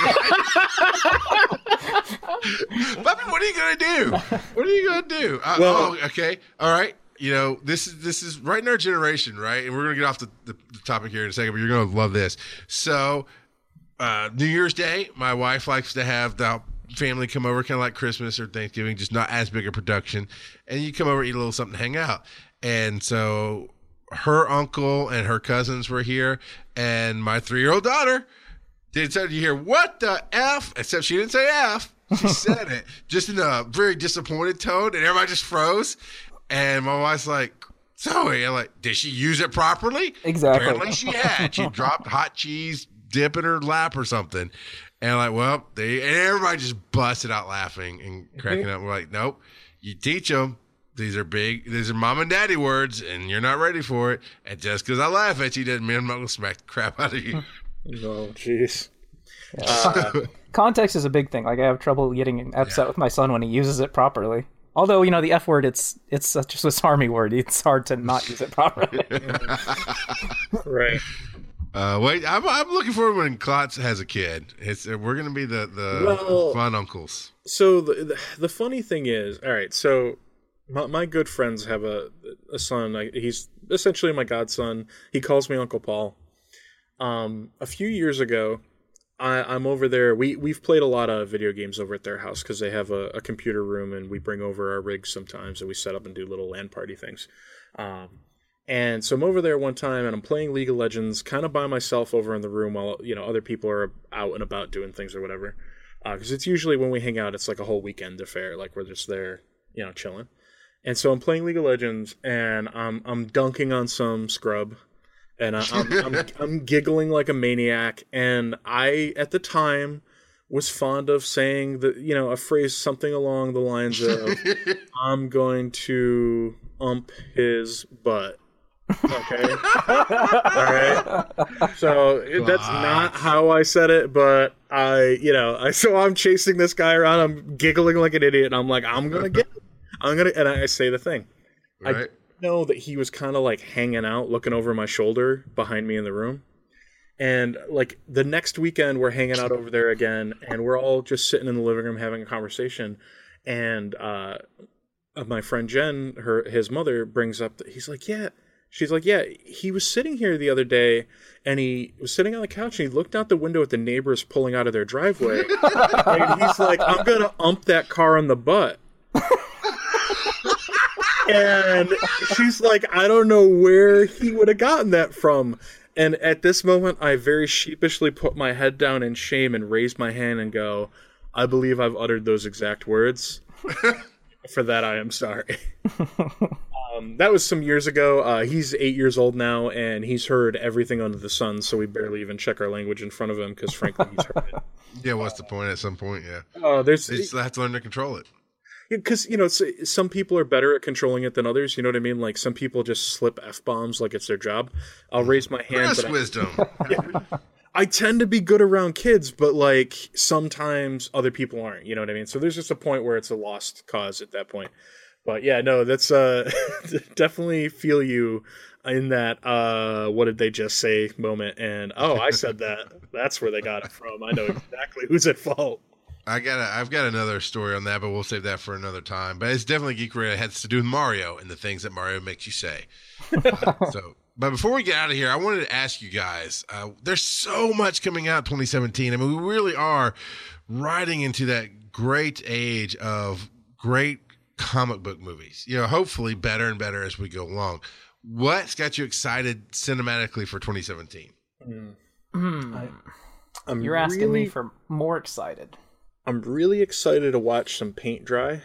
what are you going to do? What are you going to do? Uh, Well- oh, okay. All right. You know, this is this is right in our generation, right? And we're going to get off the, the, the topic here in a second, but you're going to love this. So, uh, New Year's Day, my wife likes to have the family come over, kind of like Christmas or Thanksgiving, just not as big a production. And you come over, eat a little something, hang out. And so her uncle and her cousins were here, and my three-year-old daughter did said you hear what the F, except she didn't say F. She said it just in a very disappointed tone, and everybody just froze. And my wife's like, Zoe, I'm like, did she use it properly? Exactly. Apparently she had. She dropped hot cheese, dip in her lap or something. And like, well, they and everybody just busted out laughing and cracking mm-hmm. up. We're like, nope, you teach them. These are big, these are mom and daddy words, and you're not ready for it. And just because I laugh at you doesn't mean I'm not going to smack the crap out of you. No, jeez. Yeah. Uh, Context is a big thing. Like, I have trouble getting upset yeah. with my son when he uses it properly. Although, you know, the F word, it's it's such a Swiss Army word. It's hard to not use it properly. Right. Uh, wait, I'm, I'm looking forward when Klotz has a kid. It's we're going to be the, the well, fun uncles. So the, the the funny thing is, all right, so... My, my good friends have a a son. I, he's essentially my godson. He calls me Uncle Paul. Um, a few years ago, I, I'm over there. We we've played a lot of video games over at their house because they have a, a computer room, and we bring over our rigs sometimes, and we set up and do little LAN party things. Um, and so I'm over there one time, and I'm playing League of Legends, kind of by myself over in the room while you know other people are out and about doing things or whatever. Because uh, it's usually when we hang out, it's like a whole weekend affair, like we're just there, you know, chilling. And so I'm playing League of Legends, and I'm I'm dunking on some scrub, and I, I'm, I'm I'm giggling like a maniac. And I, at the time, was fond of saying the you know a phrase something along the lines of, "I'm going to ump his butt." Okay, all right. So God. That's not how I said it, but I you know I so I'm chasing this guy around. I'm giggling like an idiot, and I'm like, I'm gonna get. I'm gonna and I say the thing. Right. I know that he was kind of like hanging out, looking over my shoulder behind me in the room, and like the next weekend we're hanging out over there again, and we're all just sitting in the living room having a conversation, and uh, my friend Jen, her his mother brings up that he's like, yeah, she's like, yeah, he was sitting here the other day, and he was sitting on the couch, and he looked out the window at the neighbors pulling out of their driveway, and he's like, I'm gonna ump that car in the butt. And she's like, I don't know where he would have gotten that from. And at this moment, I very sheepishly put my head down in shame and raise my hand and go, I believe I've uttered those exact words. For that, I am sorry. um, that was some years ago. Uh, he's eight years old now, and he's heard everything under the sun, so we barely even check our language in front of him because, frankly, he's heard it. Yeah, what's the point at some point, yeah. Uh, there's, they just have to learn to control it. Because, you know, some people are better at controlling it than others. You know what I mean? Like, some people just slip F-bombs like it's their job. I'll raise my hand. That's wisdom. I, yeah, I tend to be good around kids, but, like, sometimes other people aren't. You know what I mean? So there's just a point where it's a lost cause at that point. But, yeah, no, that's uh, definitely feel you in that uh, what did they just say moment. And, oh, I said that. That's where they got it from. I know exactly who's at fault. I got a, I've got another story on that, but we'll save that for another time. But it's definitely Geek Radio. It has to do with Mario and the things that Mario makes you say. uh, so, but before we get out of here, I wanted to ask you guys, uh, there's so much coming out twenty seventeen. I mean, we really are riding into that great age of great comic book movies. You know, hopefully better and better as we go along. What's got you excited cinematically for twenty seventeen? Mm. Mm. I, You're asking really... me for more excited. I'm really excited to watch some paint dry.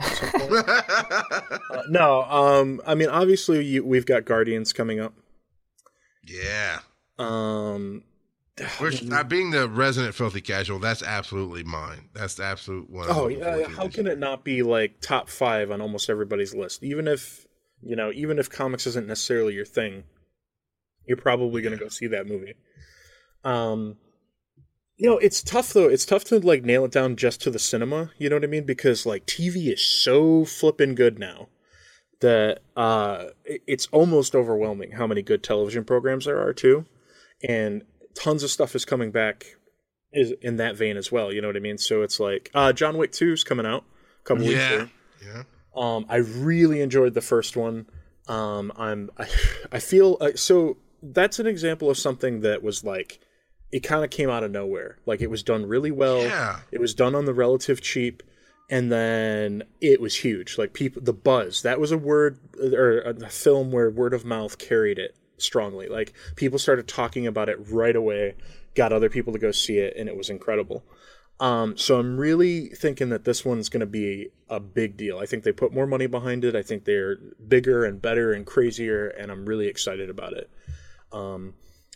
uh, no, um, I mean, obviously you, we've got Guardians coming up. Yeah. Um, Which, uh, being the resident filthy casual, that's absolutely mine. That's the absolute one. Oh yeah, how can it not be like top five on almost everybody's list? Even if you know, even if comics isn't necessarily your thing, you're probably going to go see that movie. Um. You know, it's tough, though. It's tough to, like, nail it down just to the cinema, you know what I mean? Because, like, T V is so flippin' good now that uh, it's almost overwhelming how many good television programs there are, too. And tons of stuff is coming back is in that vein as well, you know what I mean? So it's like, uh, John Wick two is coming out a couple yeah. weeks ago. Yeah. Um, I really enjoyed the first one. Um, I'm, I, I feel, uh, so that's an example of something that was, like, it kind of came out of nowhere. Like, it was done really well. Yeah. It was done on the relative cheap, and then it was huge. Like, people, the buzz. That was a word, or a film where word of mouth carried it strongly. Like, people started talking about it right away, got other people to go see it, and it was incredible. Um, so I'm really thinking that this one's going to be a big deal. I think they put more money behind it. I think they're bigger and better and crazier, and I'm really excited about it. Um...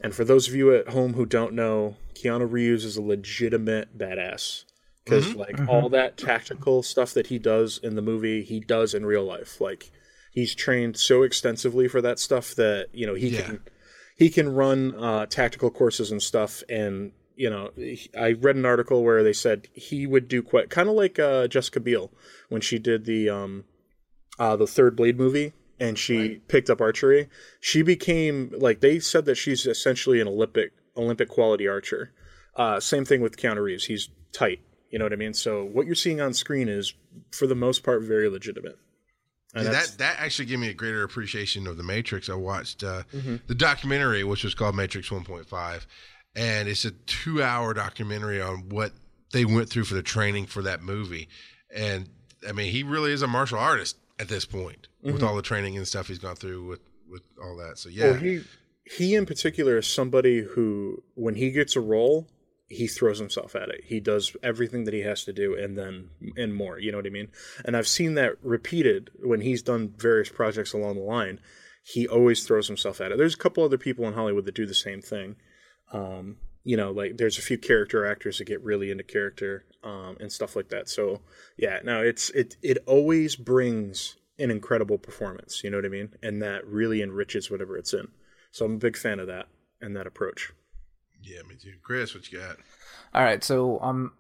And for those of you at home who don't know, Keanu Reeves is a legitimate badass. Because mm-hmm. like mm-hmm. all that tactical stuff that he does in the movie, he does in real life. Like he's trained so extensively for that stuff that you know he yeah. can he can run uh, tactical courses and stuff. And you know, I read an article where they said he would do quite kind of like uh, Jessica Biel when she did the um, uh, the third Blade movie and she right. picked up archery. She became like they said that she's essentially an Olympic Olympic quality archer. Uh, same thing with Keanu Reeves. He's tight. You know what I mean? So what you're seeing on screen is, for the most part, very legitimate. And yeah, that that actually gave me a greater appreciation of The Matrix. I watched uh, mm-hmm. the documentary, which was called Matrix one point five, and it's a two-hour documentary on what they went through for the training for that movie. And, I mean, he really is a martial artist at this point mm-hmm. with all the training and stuff he's gone through with, with all that. So, yeah. Well, he, he, in particular, is somebody who, when he gets a role, he throws himself at it. He does everything that he has to do and then and more, you know what I mean? And I've seen that repeated when he's done various projects along the line. He always throws himself at it. There's a couple other people in Hollywood that do the same thing. Um, you know, like there's a few character actors that get really into character um, and stuff like that. So yeah, no, it's it it always brings an incredible performance, you know what I mean? And that really enriches whatever it's in. So I'm a big fan of that and that approach. Yeah, me too. Chris, what you got? All right, so um,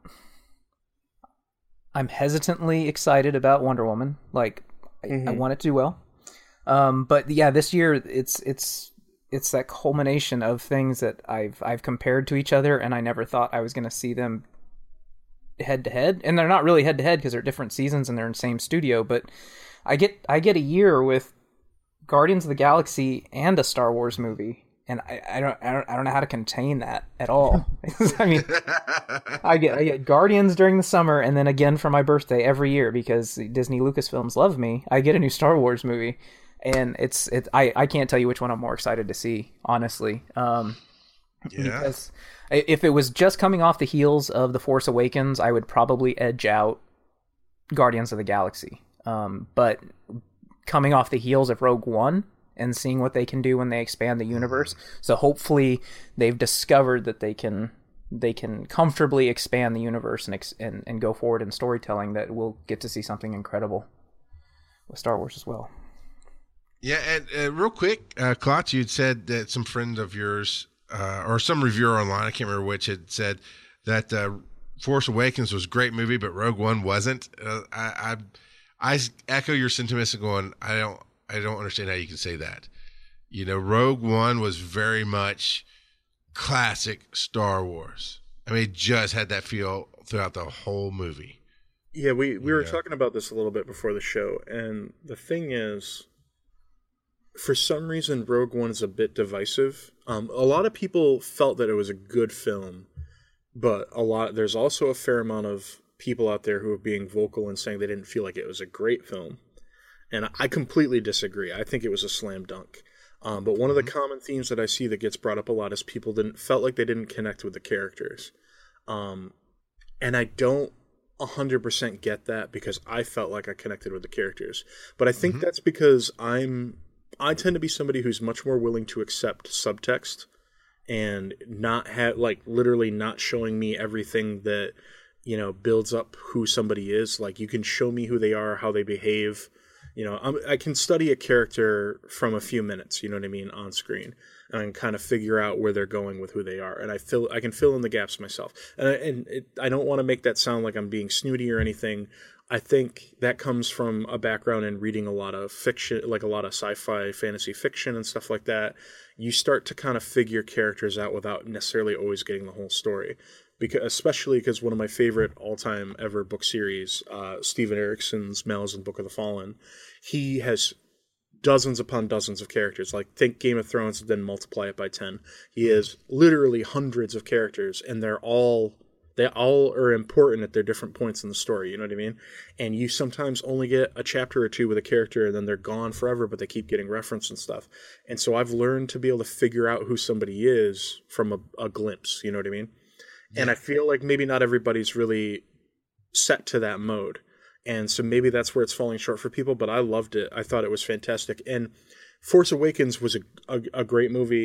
I'm hesitantly excited about Wonder Woman. Like, mm-hmm. I, I want it to do well. Um, but yeah, this year it's it's it's that culmination of things that I've I've compared to each other, and I never thought I was going to see them head to head. And they're not really head to head because they're different seasons and they're in the same studio. But I get I get a year with Guardians of the Galaxy and a Star Wars movie. And I, I don't I don't I don't know how to contain that at all. I mean, I get I get Guardians during the summer, and then again for my birthday every year because Disney Lucasfilms love me. I get a new Star Wars movie, and it's it. I, I can't tell you which one I'm more excited to see, honestly. Um, yeah. Because if it was just coming off the heels of The Force Awakens, I would probably edge out Guardians of the Galaxy. Um, but coming off the heels of Rogue One. And seeing what they can do when they expand the universe. So hopefully they've discovered that they can they can comfortably expand the universe and ex- and, and go forward in storytelling, that we'll get to see something incredible with Star Wars as well. Yeah, and uh, real quick, uh, Klotz, you'd said that some friend of yours, uh, or some reviewer online, I can't remember which, had said that uh, Force Awakens was a great movie, but Rogue One wasn't. Uh, I, I I echo your sentiments and going, I don't I don't understand how you can say that. You know, Rogue One was very much classic Star Wars. I mean, it just had that feel throughout the whole movie. Yeah, we, we were know? talking about this a little bit before the show, and the thing is, for some reason, Rogue One is a bit divisive. Um, a lot of people felt that it was a good film, but a lot there's also a fair amount of people out there who are being vocal and saying they didn't feel like it was a great film. And I completely disagree. I think it was a slam dunk. Um, but one of the common themes that I see that gets brought up a lot is people didn't felt like they didn't connect with the characters. Um, and I don't one hundred percent get that because I felt like I connected with the characters. But I think mm-hmm. that's because I'm I tend to be somebody who's much more willing to accept subtext and not have, like, literally not showing me everything that, you know, builds up who somebody is. Like, you can show me who they are, how they behave. You know, I'm, I can study a character from a few minutes, you know what I mean, on screen, and I can kind of figure out where they're going with who they are, and I fill, I can fill in the gaps myself. And I, and it, I don't want to make that sound like I'm being snooty or anything. I think that comes from a background in reading a lot of fiction, like a lot of sci-fi, fantasy fiction and stuff like that. You start to kind of figure characters out without necessarily always getting the whole story. Because, especially because one of my favorite all-time ever book series, uh, Steven Erikson's Malazan Book of the Fallen, he has dozens upon dozens of characters. Like, think Game of Thrones and then multiply it by ten. He has literally hundreds of characters, and they're all they all are important at their different points in the story. You know what I mean? And you sometimes only get a chapter or two with a character, and then they're gone forever, but they keep getting referenced and stuff. And so I've learned to be able to figure out who somebody is from a, a glimpse. You know what I mean? And I feel like maybe not everybody's really set to that mode. And so maybe that's where it's falling short for people, but I loved it. I thought it was fantastic. And Force Awakens was a, a, a great movie,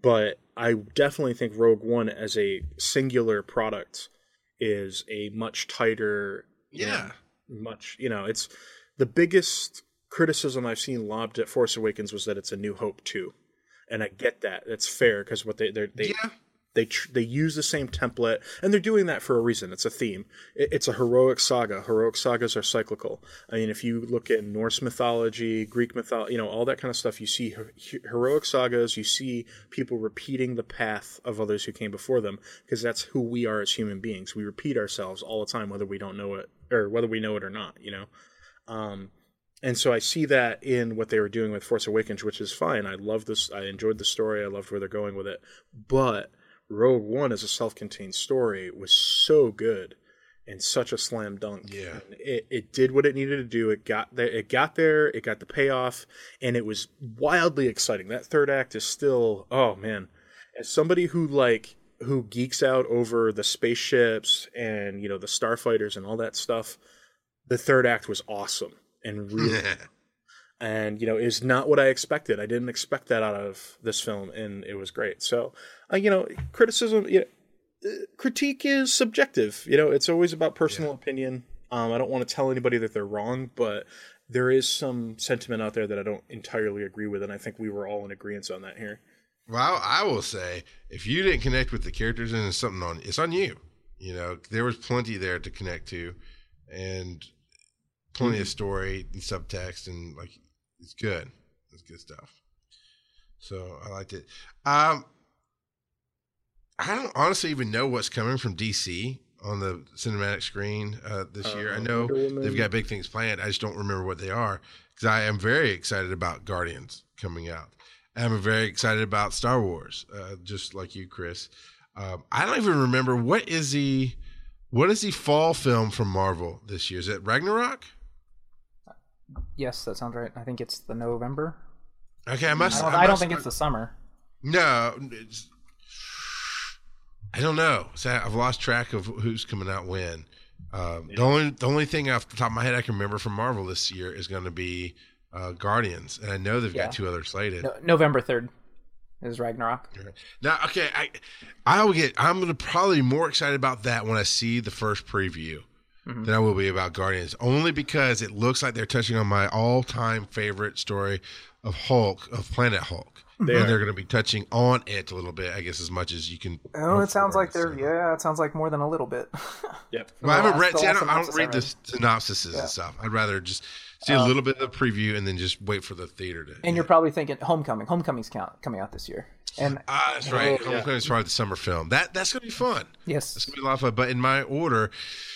but I definitely think Rogue One as a singular product is a much tighter, you Yeah. know, much, you know, it's the biggest criticism I've seen lobbed at Force Awakens was that it's a New Hope two. And I get that. That's fair because what they they're, they Yeah. they tr- they use the same template, and they're doing that for a reason. It's a theme. It, it's a heroic saga. Heroic sagas are cyclical. I mean, if you look at Norse mythology, Greek mythology, you know, all that kind of stuff, you see her- heroic sagas. You see people repeating the path of others who came before them, because that's who we are as human beings. We repeat ourselves all the time, whether we don't know it or whether we know it or not. You know. Um, And so I see that in what they were doing with Force Awakens, which is fine. I love this. I enjoyed the story. I loved where they're going with it. But Rogue One as a self-contained story was so good and such a slam dunk. Yeah. And it, it did what it needed to do. It got there. It got there. It got the payoff, and it was wildly exciting. That third act is still, oh man, as somebody who like who geeks out over the spaceships and you know the starfighters and all that stuff, the third act was awesome. And really, and you know, is not what I expected. I didn't expect that out of this film, and it was great. So, uh, you know, criticism, you know, critique is subjective. You know, it's always about personal yeah. opinion. Um, I don't want to tell anybody that they're wrong, but there is some sentiment out there that I don't entirely agree with, and I think we were all in agreement on that here. Well, I will say, if you didn't connect with the characters, and it's something on, it's on you. You know, there was plenty there to connect to, and plenty of story and subtext, and like it's good. It's good stuff. So I liked it. Um, I don't honestly even know what's coming from D C on the cinematic screen uh, this uh, year. I know they've got big things planned. I just don't remember what they are, because I am very excited about Guardians coming out. I'm very excited about Star Wars, uh, just like you, Chris. Um, I don't even remember what is the what is the fall film from Marvel this year? Is it Ragnarok? Yes, that sounds right. I think it's the November. Okay, I must. I don't, I, I don't must, think it's the summer. No, it's, I don't know. So I've lost track of who's coming out when. Um, yeah. The only the only thing off the top of my head I can remember from Marvel this year is going to be uh, Guardians, and I know they've yeah. got two others slated. No, November third is Ragnarok. Now, okay, I I will get. I'm going to probably be more excited about that when I see the first preview. Mm-hmm. Than I will be about Guardians, only because it looks like they're touching on my all-time favorite story of Hulk, of Planet Hulk. They and they're going to be touching on it a little bit, I guess, as much as you can. Oh, it sounds like they're, yeah, it sounds like more than a little bit. Yep. Well, I haven't read, see, I don't, I don't read the synopsises yeah. and stuff. I'd rather just see um, a little bit of the preview and then just wait for the theater to. And yeah. you're probably thinking Homecoming. Homecoming's count, coming out this year. And ah, that's right. Oh, Homecoming's yeah. probably the summer film. That That's going to be fun. Yes. It's going to be a lot of fun. But in my order,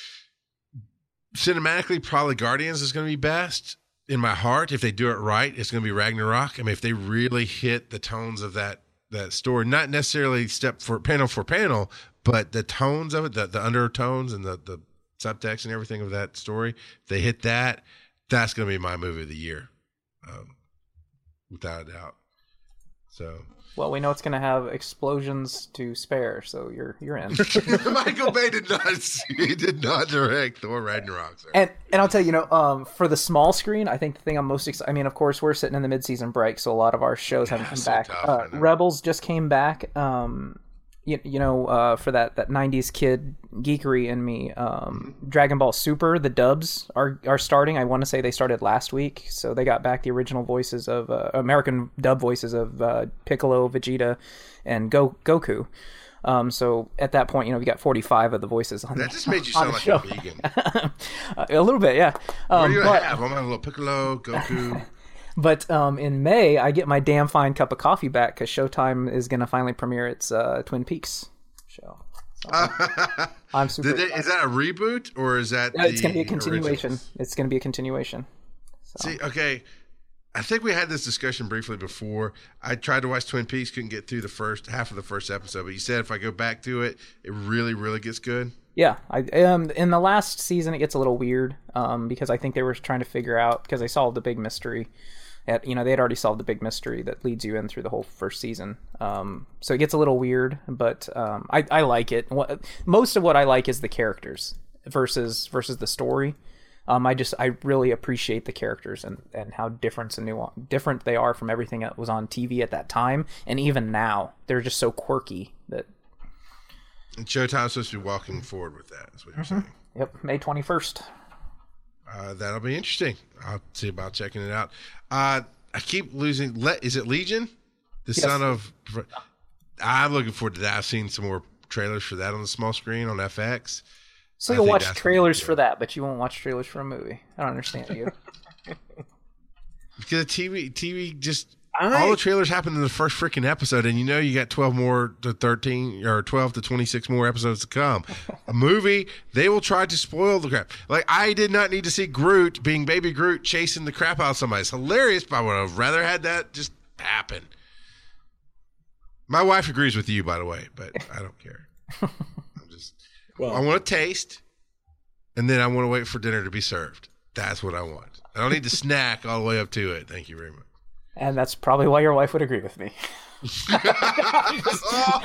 cinematically, probably Guardians is going to be best. In my heart, if they do it right, it's going to be Ragnarok. I mean, if they really hit the tones of that that story, not necessarily step for panel for panel, but the tones of it, the, the undertones and the, the subtext and everything of that story, if they hit that, that's going to be my movie of the year, um, without a doubt. So. Well, we know it's going to have explosions to spare, so you're you're in. Michael Bay did not he did not direct Thor Ragnarok. Sir. And and I'll tell you, you know, um, for the small screen, I think the thing I'm most excited. I mean, of course, we're sitting in the mid-season break, so a lot of our shows yeah, haven't come so back. Tough, uh, Rebels just came back. Um, you, you know, uh, for that, that nineties kid geekery in me, um, Dragon Ball Super, the dubs are are starting. I want to say they started last week, so they got back the original voices of uh, American dub voices of uh, Piccolo, Vegeta, and Go Goku. Um, so at that point, you know, we got forty-five of the voices on. That the, just made you sound like show. a vegan. A little bit, yeah. Um, what do you but, have? I'm on a little Piccolo, Goku. But um, in May, I get my damn fine cup of coffee back because Showtime is going to finally premiere its uh, Twin Peaks show. So I'm super. They, is that a reboot or is that? No, it's going to be a continuation. Originals? It's going to be a continuation. So. See, okay, I think we had this discussion briefly before. I tried to watch Twin Peaks, couldn't get through the first half of the first episode, but you said if I go back to it, it really, really gets good. Yeah, I um in the last season it gets a little weird um because I think they were trying to figure out because they solved the big mystery. At, you know, they had already solved the big mystery that leads you in through the whole first season. Um, so it gets a little weird, but um, I, I like it. What, most of what I like is the characters versus versus the story. Um, I just I really appreciate the characters and, and how different and nuanced, different they are from everything that was on T V at that time, and even now they're just so quirky that. And Showtime's supposed to be walking forward with that. Is what you're mm-hmm. saying. Yep, May twenty-first. Uh, that'll be interesting. I'll see about checking it out. Uh, I keep losing. Le- is it Legion? The yes. son of. I'm looking forward to that. I've seen some more trailers for that on the small screen on F X. So you'll watch trailers for that, but you won't watch trailers for a movie. I don't understand you. Because T V, T V just I... all the trailers happen in the first freaking episode, and you know you got twelve more to thirteen or twelve to twenty-six more episodes to come. A movie, they will try to spoil the crap. Like I did not need to see Groot being Baby Groot chasing the crap out of somebody. It's hilarious, but I would have rather had that just happen. My wife agrees with you, by the way, but I don't care. I'm just. Well, I want to taste, and then I want to wait for dinner to be served. That's what I want. I don't need to snack all the way up to it. Thank you very much. And that's probably why your wife would agree with me. oh,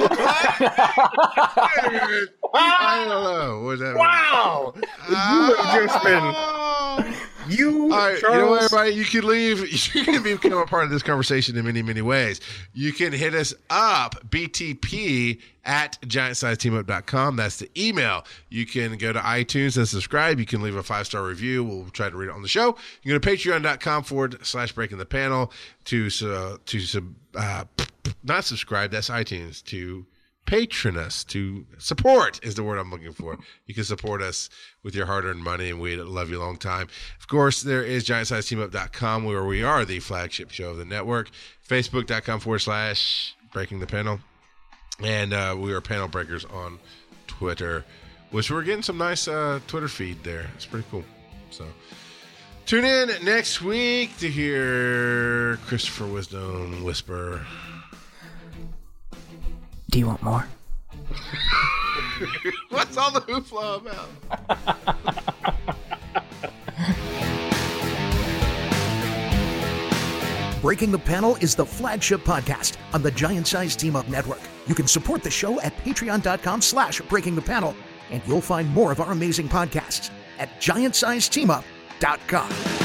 I don't know. What that wow! Uh, you have just been... You, All right, Charles. You know what, everybody? You can leave. You can become a part of this conversation in many, many ways. You can hit us up, B T P at giant size team up dot com. That's the email. You can go to iTunes and subscribe. You can leave a five-star review. We'll try to read it on the show. You can go to patreon.com forward slash breaking the panel to, uh, to uh, not subscribe. That's iTunes. To patron us, to support is the word I'm looking for. You can support us with your hard-earned money, and we'd love you a long time. Of course, there is giant size team up dot com, where we are the flagship show of the network. Facebook.com forward slash breaking the panel. And uh, we are Panel Breakers on Twitter, which we're getting some nice uh, Twitter feed there. It's pretty cool. So tune in next week to hear Christopher Wisdom whisper. Do you want more? What's all the hoopla about? Breaking the Panel is the flagship podcast on the Giant Size Team Up Network. You can support the show at patreon.com slash breaking the panel, and you'll find more of our amazing podcasts at giant size team up dot com.